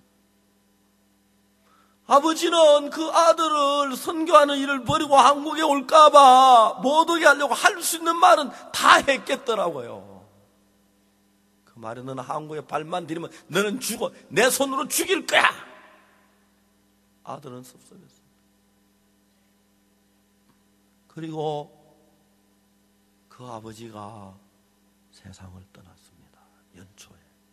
아버지는 그 아들을 선교하는 일을 버리고 한국에 올까봐 못 오게 하려고 할 수 있는 말은 다 했겠더라고요. 그 말은 너는 한국에 발만 들이면 너는 죽어. 내 손으로 죽일 거야. 아들은 섭섭했어요. 그리고 그 아버지가 세상을 떠났습니다. 연초에.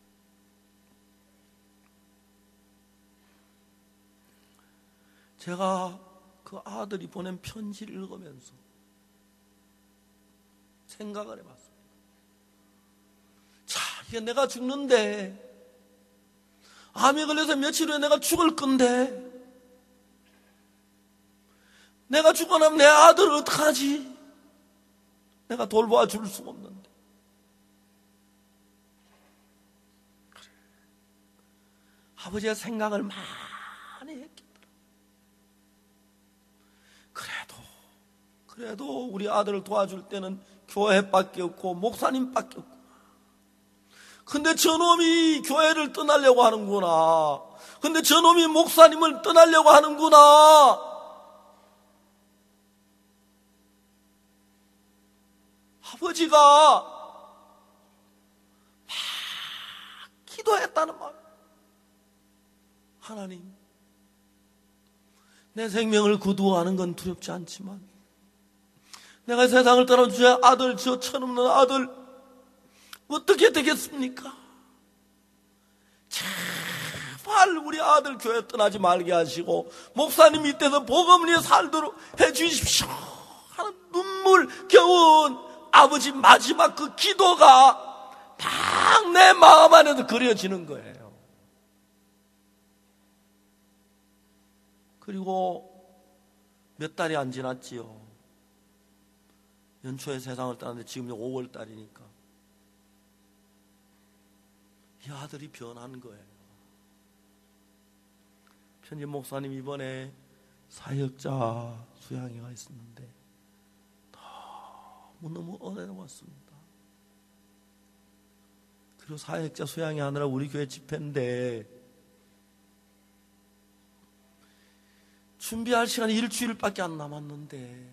제가 그 아들이 보낸 편지를 읽으면서 생각을 해봤습니다. 자, 이게 내가 죽는데 암이 걸려서 며칠 후에 내가 죽을 건데 내가 죽고 나면 내 아들을 어떡하지? 내가 돌보아 줄 수가 없는데. 그래. 아버지가 생각을 많이 했겠더라. 그래도 그래도 우리 아들을 도와줄 때는 교회밖에 없고 목사님밖에 없고. 근데 저놈이 교회를 떠나려고 하는구나. 근데 저놈이 목사님을 떠나려고 하는구나. 아버지가 막 기도했다는 말. 하나님, 내 생명을 거두어가는 건 두렵지 않지만 내가 세상을 떠나 주의 아들, 저 천없는 아들 어떻게 되겠습니까? 제발 우리 아들 교회 떠나지 말게 하시고 목사님 밑에서 복음을 위해 살도록 해주십시오 하는 눈물겨운 아버지 마지막 그 기도가 딱 내 마음 안에서 그려지는 거예요. 그리고 몇 달이 안 지났지요. 연초에 세상을 떠났는데 지금 오월 달이니까 이 아들이 변한 거예요. 편집 목사님 이번에 사역자 수양회가 있었는데 너무너무 은혜로웠습니다. 그리고 사역자 수양회 하느라 우리 교회 집회인데 준비할 시간이 일주일밖에 안 남았는데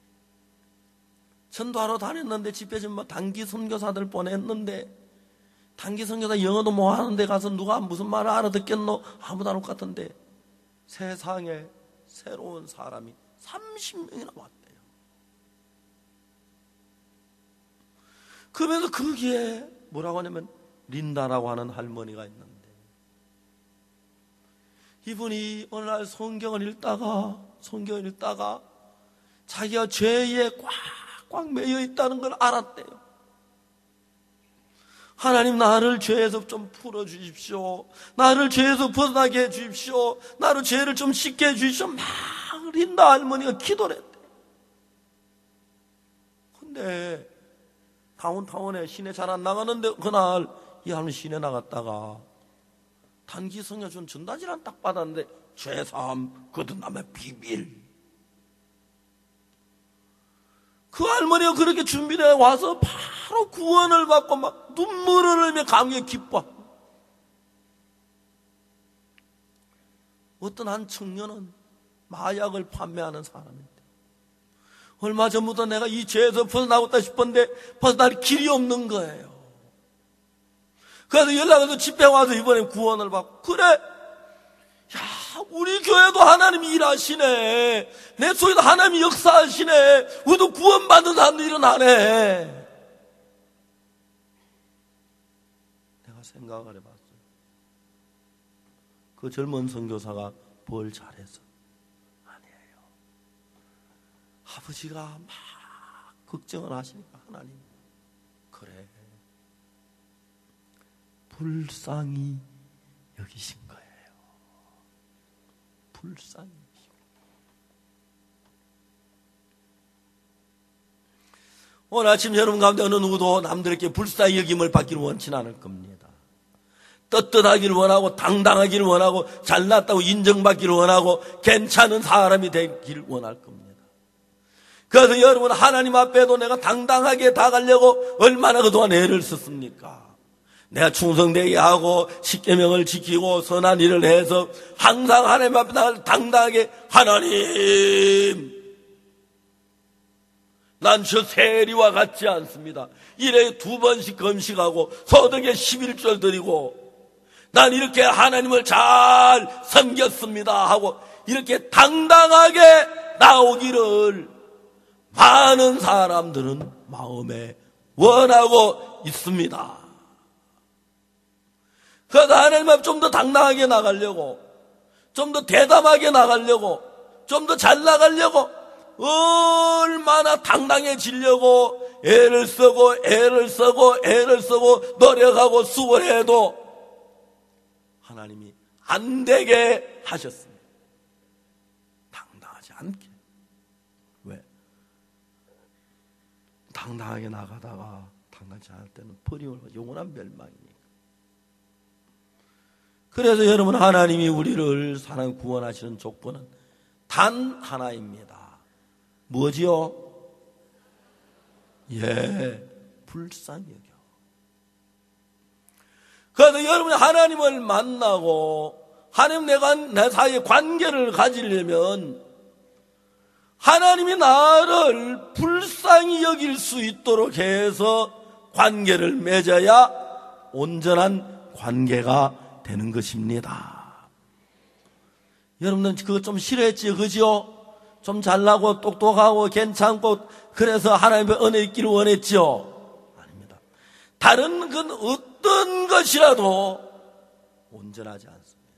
전도하러 다녔는데 집회 좀 단기 선교사들 보냈는데 단기 선교사 영어도 뭐 하는데 가서 누가 무슨 말을 알아듣겠노? 아무도 안 올 것 같은데 세상에 새로운 사람이 삼십 명이나 왔대요. 그러면서 거기에 뭐라고 하냐면 린다라고 하는 할머니가 있는데 이분이 어느 날 성경을 읽다가 성경을 읽다가 자기가 죄에 꽉꽉 매여 있다는 걸 알았대요. 하나님, 나를 죄에서 좀 풀어주십시오. 나를 죄에서 벗어나게 해주십시오. 나를 죄를 좀 씻게 해주십시오. 막 린다 할머니가 기도를 했대요. 근데 다운타운에 시내 잘 안 나가는데 그날 이 할머니 시내 나갔다가 단기 성교준 전단지란 딱 받았는데 죄사함 거듭남의 비밀. 그 할머니가 그렇게 준비되어 와서 바로 구원을 받고 막 눈물을 흘리며 감격에 기뻐. 어떤 한 청년은 마약을 판매하는 사람인데 얼마 전부터 내가 이 죄에서 벗어나고있다 싶었는데 벗어날 길이 없는 거예요. 그래서 연락해서 집회 와서 이번에 구원을 받고, 그래, 야, 우리 교회도 하나님이 일하시네. 내 속에도 하나님이 역사하시네. 우리도 구원받은 사람도 일어나네. 내가 생각을 해봤어요. 그 젊은 선교사가 뭘 잘해서? 아니에요. 아버지가 막 걱정을 하시니까 하나님, 그래, 불쌍히 여기신 거예요. 불쌍히 여기신 거예요. 오늘 아침 여러분 가운데 어느 누구도 남들에게 불쌍히 여김을 받기를 원치 않을 겁니다. 떳떳하기를 원하고 당당하기를 원하고 잘났다고 인정받기를 원하고 괜찮은 사람이 되기를 원할 겁니다. 그래서 여러분, 하나님 앞에도 내가 당당하게 다가가려고 얼마나 그동안 애를 썼습니까? 내가 충성되게 하고 십계명을 지키고 선한 일을 해서 항상 하나님 앞에 당당하게, 하나님, 난 저 세리와 같지 않습니다. 일에 두 번씩 금식하고 소득에 십일절 드리고 난 이렇게 하나님을 잘 섬겼습니다 하고 이렇게 당당하게 나오기를 많은 사람들은 마음에 원하고 있습니다. 그래서 하나님 앞에 좀 더 당당하게 나가려고, 좀 더 대담하게 나가려고, 좀 더 잘 나가려고 얼마나 당당해지려고 애를 쓰고 애를 쓰고 애를 쓰고 노력하고 수고해도 하나님이 안 되게 하셨습니다. 당당하지 않게. 왜? 당당하게 나가다가 당당하지 않을 때는 버림을 받고 영원한 멸망이니까. 그래서 여러분, 하나님이 우리를 사랑 구원하시는 조건은 단 하나입니다. 뭐지요? 예, 불쌍히 여겨. 그래서 여러분이 하나님을 만나고 하나님 내가 내 사이에 관계를 가지려면 하나님이 나를 불쌍히 여길 수 있도록 해서 관계를 맺어야 온전한 관계가 되는 것입니다. 여러분들 그거 좀 싫어했지요, 그죠? 좀 잘나고 똑똑하고 괜찮고 그래서 하나님의 은혜 있기를 원했지요? 아닙니다. 다른 건 어떤 것이라도 온전하지 않습니다.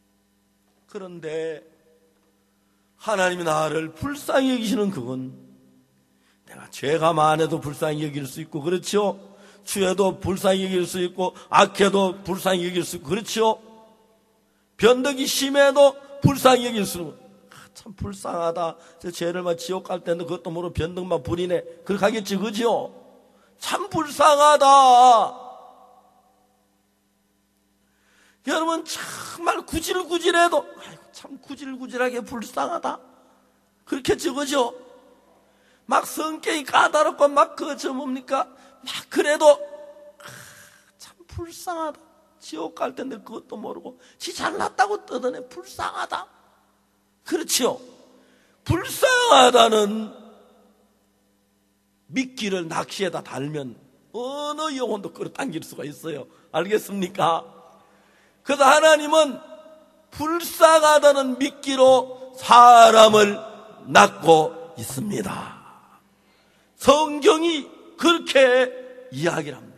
그런데 하나님이 나를 불쌍히 여기시는 그건 내가 죄가 많아도 불쌍히 여길 수 있고, 그렇죠? 추해도 불쌍히 여길 수 있고 악해도 불쌍히 여길 수 있고, 그렇죠? 변덕이 심해도 불쌍히 여길 수 있고, 아, 참 불쌍하다. 저 죄를 막 지옥 갈 때는 그것도 모르고 변덕만 부리네. 그렇게 하겠지, 그죠? 참 불쌍하다. 여러분 정말 구질구질해도 아이고, 참 구질구질하게 불쌍하다 그렇게 적어져. 막 성격이 까다롭고 막 그 저 뭡니까 막 그래도 아, 참 불쌍하다. 지옥 갈 텐데 그것도 모르고 지 잘났다고 떠드네. 불쌍하다. 그렇지요. 불쌍하다는 미끼를 낚시에다 달면 어느 영혼도 끌어당길 수가 있어요. 알겠습니까? 그래서 하나님은 불쌍하다는 미끼로 사람을 낚고 있습니다. 성경이 그렇게 이야기를 합니다.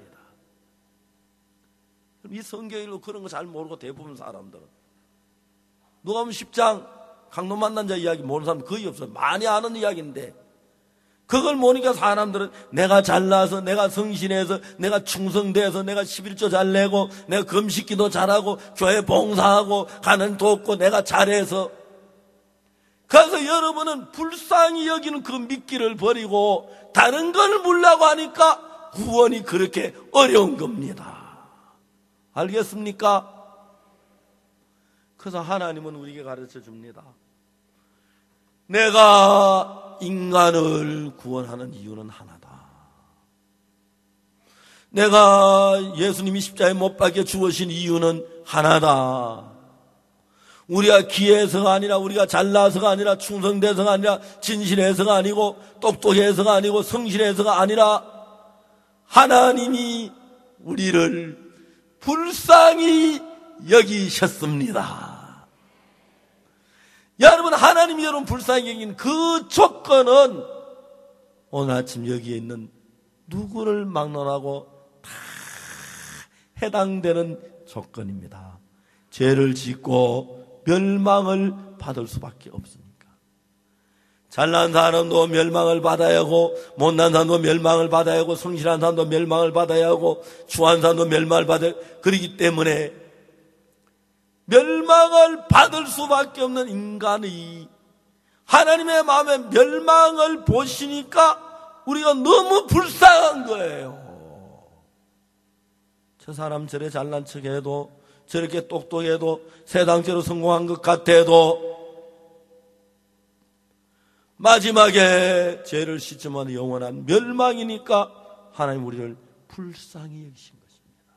이 성경일로 그런 거 잘 모르고 대부분 사람들은 누가복음 십 장 강도 만난 자 이야기 모르는 사람 거의 없어요. 많이 아는 이야기인데 그걸 모르니까 사람들은 내가 잘나서 내가 성실해서 내가 충성돼서 내가 십일조 잘 내고 내가 금식기도 잘하고 교회 봉사하고 가는 돕고 내가 잘해서 그래서 여러분은 불쌍히 여기는 그 미끼를 버리고 다른 걸 물라고 하니까 구원이 그렇게 어려운 겁니다. 알겠습니까? 그래서 하나님은 우리에게 가르쳐 줍니다. 내가 인간을 구원하는 이유는 하나다. 내가 예수님이 십자가에 못 박혀 죽으신 이유는 하나다. 우리가 기해서가 아니라 우리가 잘나서가 아니라 충성돼서가 아니라 진실해서가 아니고 똑똑해서가 아니고 성실해서가 아니라 하나님이 우리를 불쌍히 여기셨습니다. 여러분 하나님이 여러분 불쌍히 여긴 그 조건은 오늘 아침 여기에 있는 누구를 막론하고 다 해당되는 조건입니다. 죄를 짓고 멸망을 받을 수밖에 없으니까. 잘난 사람도 멸망을 받아야 하고 못난 사람도 멸망을 받아야 하고 성실한 사람도 멸망을 받아야 하고 추한 사람도 멸망을 받아야 하고 그렇기 때문에 멸망을 받을 수밖에 없는 인간이 하나님의 마음에 멸망을 보시니까 우리가 너무 불쌍한 거예요. 저 사람 저래 잘난 척해도 저렇게 똑똑해도 세상적으로 성공한 것 같아도 마지막에 죄를 씻지만 영원한 멸망이니까 하나님 우리를 불쌍히 여기신 것입니다.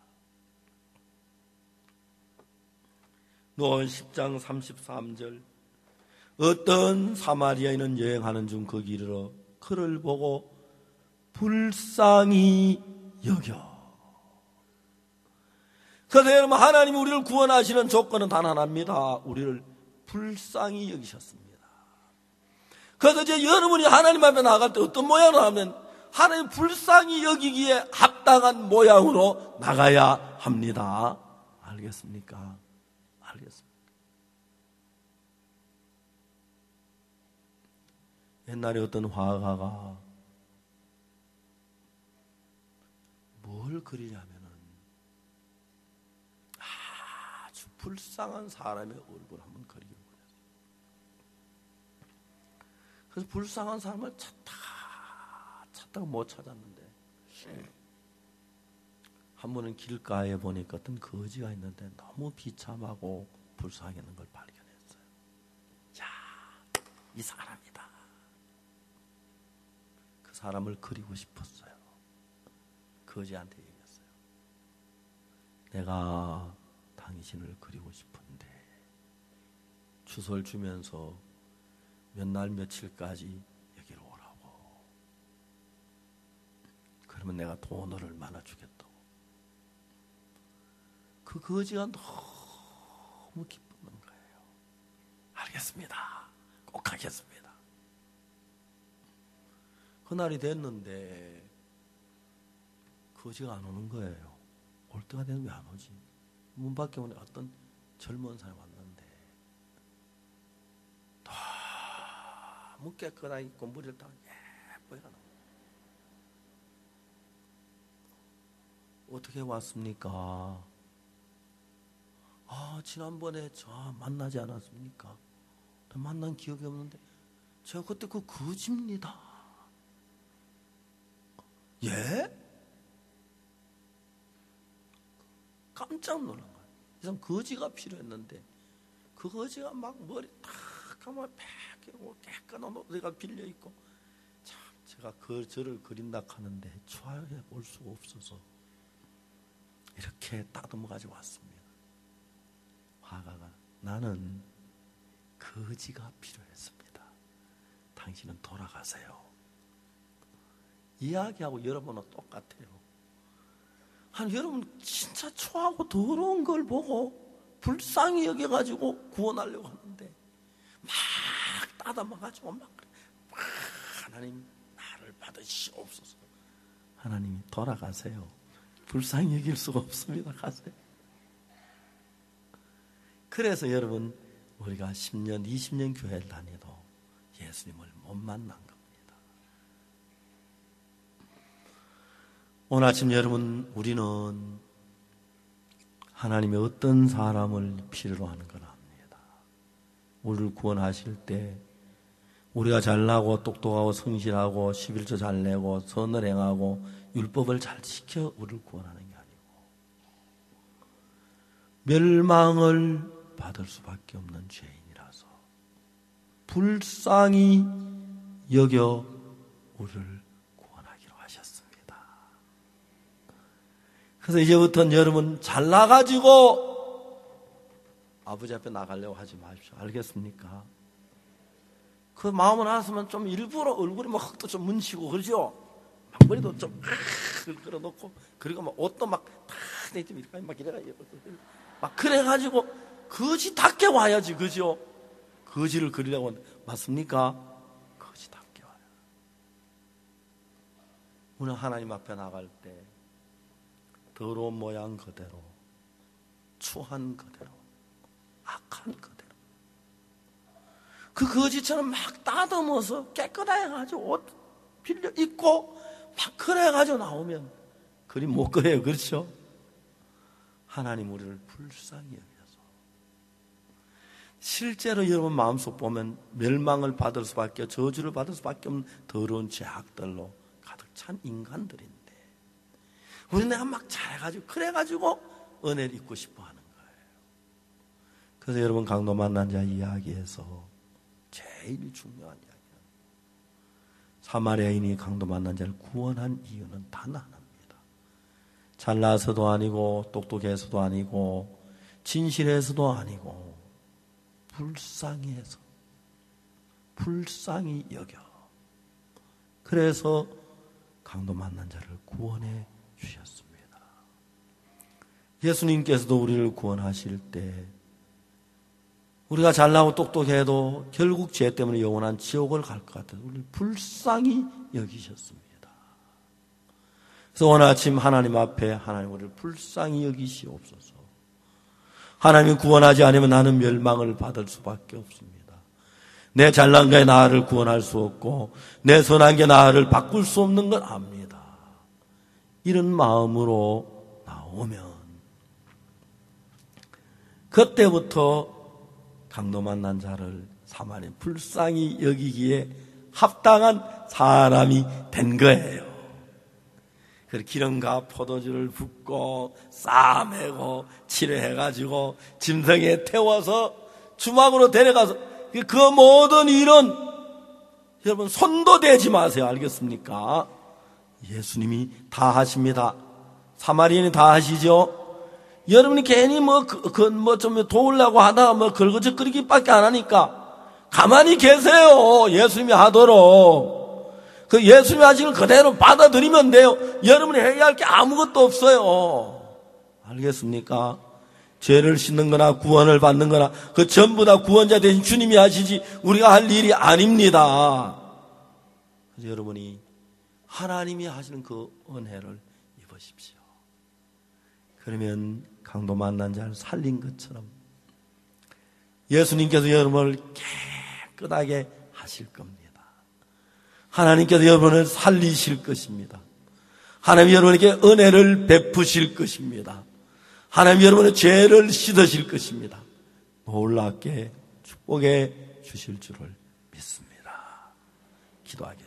누가복음 십 장 삼십삼 절 어떤 사마리아인은 여행하는 중 거기 이르러 그를 보고 불쌍히 여겨. 그래서 여러분 하나님이 우리를 구원하시는 조건은 단 하나입니다. 우리를 불쌍히 여기셨습니다. 그래서 이제 여러분이 하나님 앞에 나갈 때 어떤 모양으로 하면 하나님 불쌍히 여기기에 합당한 모양으로 나가야 합니다. 알겠습니까? 알겠습니까? 옛날에 어떤 화가가 뭘 그리냐면은 아주 불쌍한 사람의 얼굴 한번 그리고 그래서 불쌍한 사람을 찾다 찾다가 못 찾았는데 한 번은 길가에 보니까 어떤 거지가 있는데 너무 비참하고 불쌍하게 있는 걸 발견했어요. 야, 이 사람이다. 그 사람을 그리고 싶었어요. 거지한테 얘기했어요. 내가 당신을 그리고 싶은데 주소를 주면서 몇 날 며칠까지 여기로 오라고. 그러면 내가 돈을 얼마나 주겠다고. 그 거지가 너무 기쁘는 거예요. 알겠습니다. 꼭 하겠습니다. 그날이 됐는데 거지가 안 오는 거예요. 올 때가 되면 왜 안 오지? 문 밖에 오는 어떤 젊은 사람이 왔는데 너무 깨끗하게 입고 머리를 딱 예쁘게 하는 거예요. 어떻게 왔습니까? 아, 지난번에 저 만나지 않았습니까? 만난 기억이 없는데 제가 그때 그 거지입니다. 예? 깜짝 놀란 거예요. 그래서 거지가 필요했는데 그 거지가 막 머리 탁 하면 팩하고 깨끗한 옷가 빌려 있고, 참 제가 그 저를 그린다 하는데 추하게 볼 수가 없어서 이렇게 따듬어 가지고 왔습니다. 화가가 나는 거지가 필요했습니다. 당신은 돌아가세요. 이야기하고 여러분은 똑같아요. 한 여러분 진짜 추하고 더러운 걸 보고 불쌍히 여겨가지고 구원하려고 하는데 막 따담아가지고 막, 막 하나님 나를 받으시옵소서. 하나님이 돌아가세요. 불쌍히 여길 수가 없습니다. 가세요. 그래서 여러분 우리가 십 년, 이십 년 교회를 다녀도 예수님을 못 만난 겁니다. 오늘 아침 여러분, 우리는 하나님의 어떤 사람을 필요로 하는 걸 압니다. 우리를 구원하실 때 우리가 잘나고 똑똑하고 성실하고 십일조 잘 내고 선을 행하고 율법을 잘 지켜 우리를 구원하는 게 아니고 멸망을 받을 수밖에 없는 죄인이라서 불쌍히 여겨 우리를 구원하기로 하셨습니다. 그래서 이제부터는 여러분 잘나가지고 아버지 앞에 나가려고 하지 마십시오. 알겠습니까? 그 마음을 알았으면 좀 일부러 얼굴에 막 흙도 좀 문치고 그러죠? 막 머리도 좀 끌어놓고 그리고 막 옷도 막 다 내좀 이렇게 막 이래가 막 그래가지고 거지답게 와야지, 그죠? 거지를 그리려고 하는데 맞습니까? 거지답게 와요. 오늘 하나님 앞에 나갈 때 더러운 모양 그대로, 추한 그대로, 악한 그대로 그 거지처럼 막 따듬어서 깨끗해가지고 옷 빌려 입고 막 그래가지고 나오면 그리 못 그래요. 그렇죠? 하나님 우리를 불쌍히 여겨서 실제로 여러분 마음속 보면 멸망을 받을 수밖에, 저주를 받을 수밖에 없는 더러운 죄악들로 가득 찬 인간들인데 우리 내가 막 잘해가지고 그래가지고 은혜를 입고 싶어 하는 거예요. 그래서 여러분 강도 만난 자 이야기에서 제일 중요한 이야기는 사마리아인이 강도 만난 자를 구원한 이유는 단 하나입니다. 잘나서도 아니고 똑똑해서도 아니고 진실해서도 아니고 불쌍히 해서, 불쌍히 여겨. 그래서 강도 만난 자를 구원해 주셨습니다. 예수님께서도 우리를 구원하실 때 우리가 잘나고 똑똑해도 결국 죄 때문에 영원한 지옥을 갈 것 같아서 우리를 불쌍히 여기셨습니다. 그래서 오늘 아침 하나님 앞에 하나님 우리를 불쌍히 여기시옵소서. 하나님이 구원하지 않으면 나는 멸망을 받을 수밖에 없습니다. 내 잘난 게 나를 구원할 수 없고 내 선한 게 나를 바꿀 수 없는 걸 압니다. 이런 마음으로 나오면 그때부터 강도 만난 자를 사마리아 불쌍히 여기기에 합당한 사람이 된 거예요. 그래서 기름과 포도주를 붓고 싸매고 치료해가지고 짐승에 태워서 주막으로 데려가서 그 모든 일은 여러분 손도 대지 마세요. 알겠습니까? 예수님이 다 하십니다. 사마리아인이 다 하시죠. 여러분이 괜히 뭐, 그, 그, 뭐, 좀 도우려고 하다가 뭐, 걸거적거리기밖에 안 하니까, 가만히 계세요. 예수님이 하도록. 그 예수님이 하시는 그대로 받아들이면 돼요. 여러분이 해야 할 게 아무것도 없어요. 알겠습니까? 죄를 씻는 거나 구원을 받는 거나, 그 전부 다 구원자 대신 주님이 하시지, 우리가 할 일이 아닙니다. 그래서 여러분이 하나님이 하시는 그 은혜를 입으십시오. 그러면 강도 만난 자를 살린 것처럼 예수님께서 여러분을 깨끗하게 하실 겁니다. 하나님께서 여러분을 살리실 것입니다. 하나님 여러분에게 은혜를 베푸실 것입니다. 하나님 여러분의 죄를 씻으실 것입니다. 놀랍게 축복해 주실 줄을 믿습니다. 기도하겠습니다.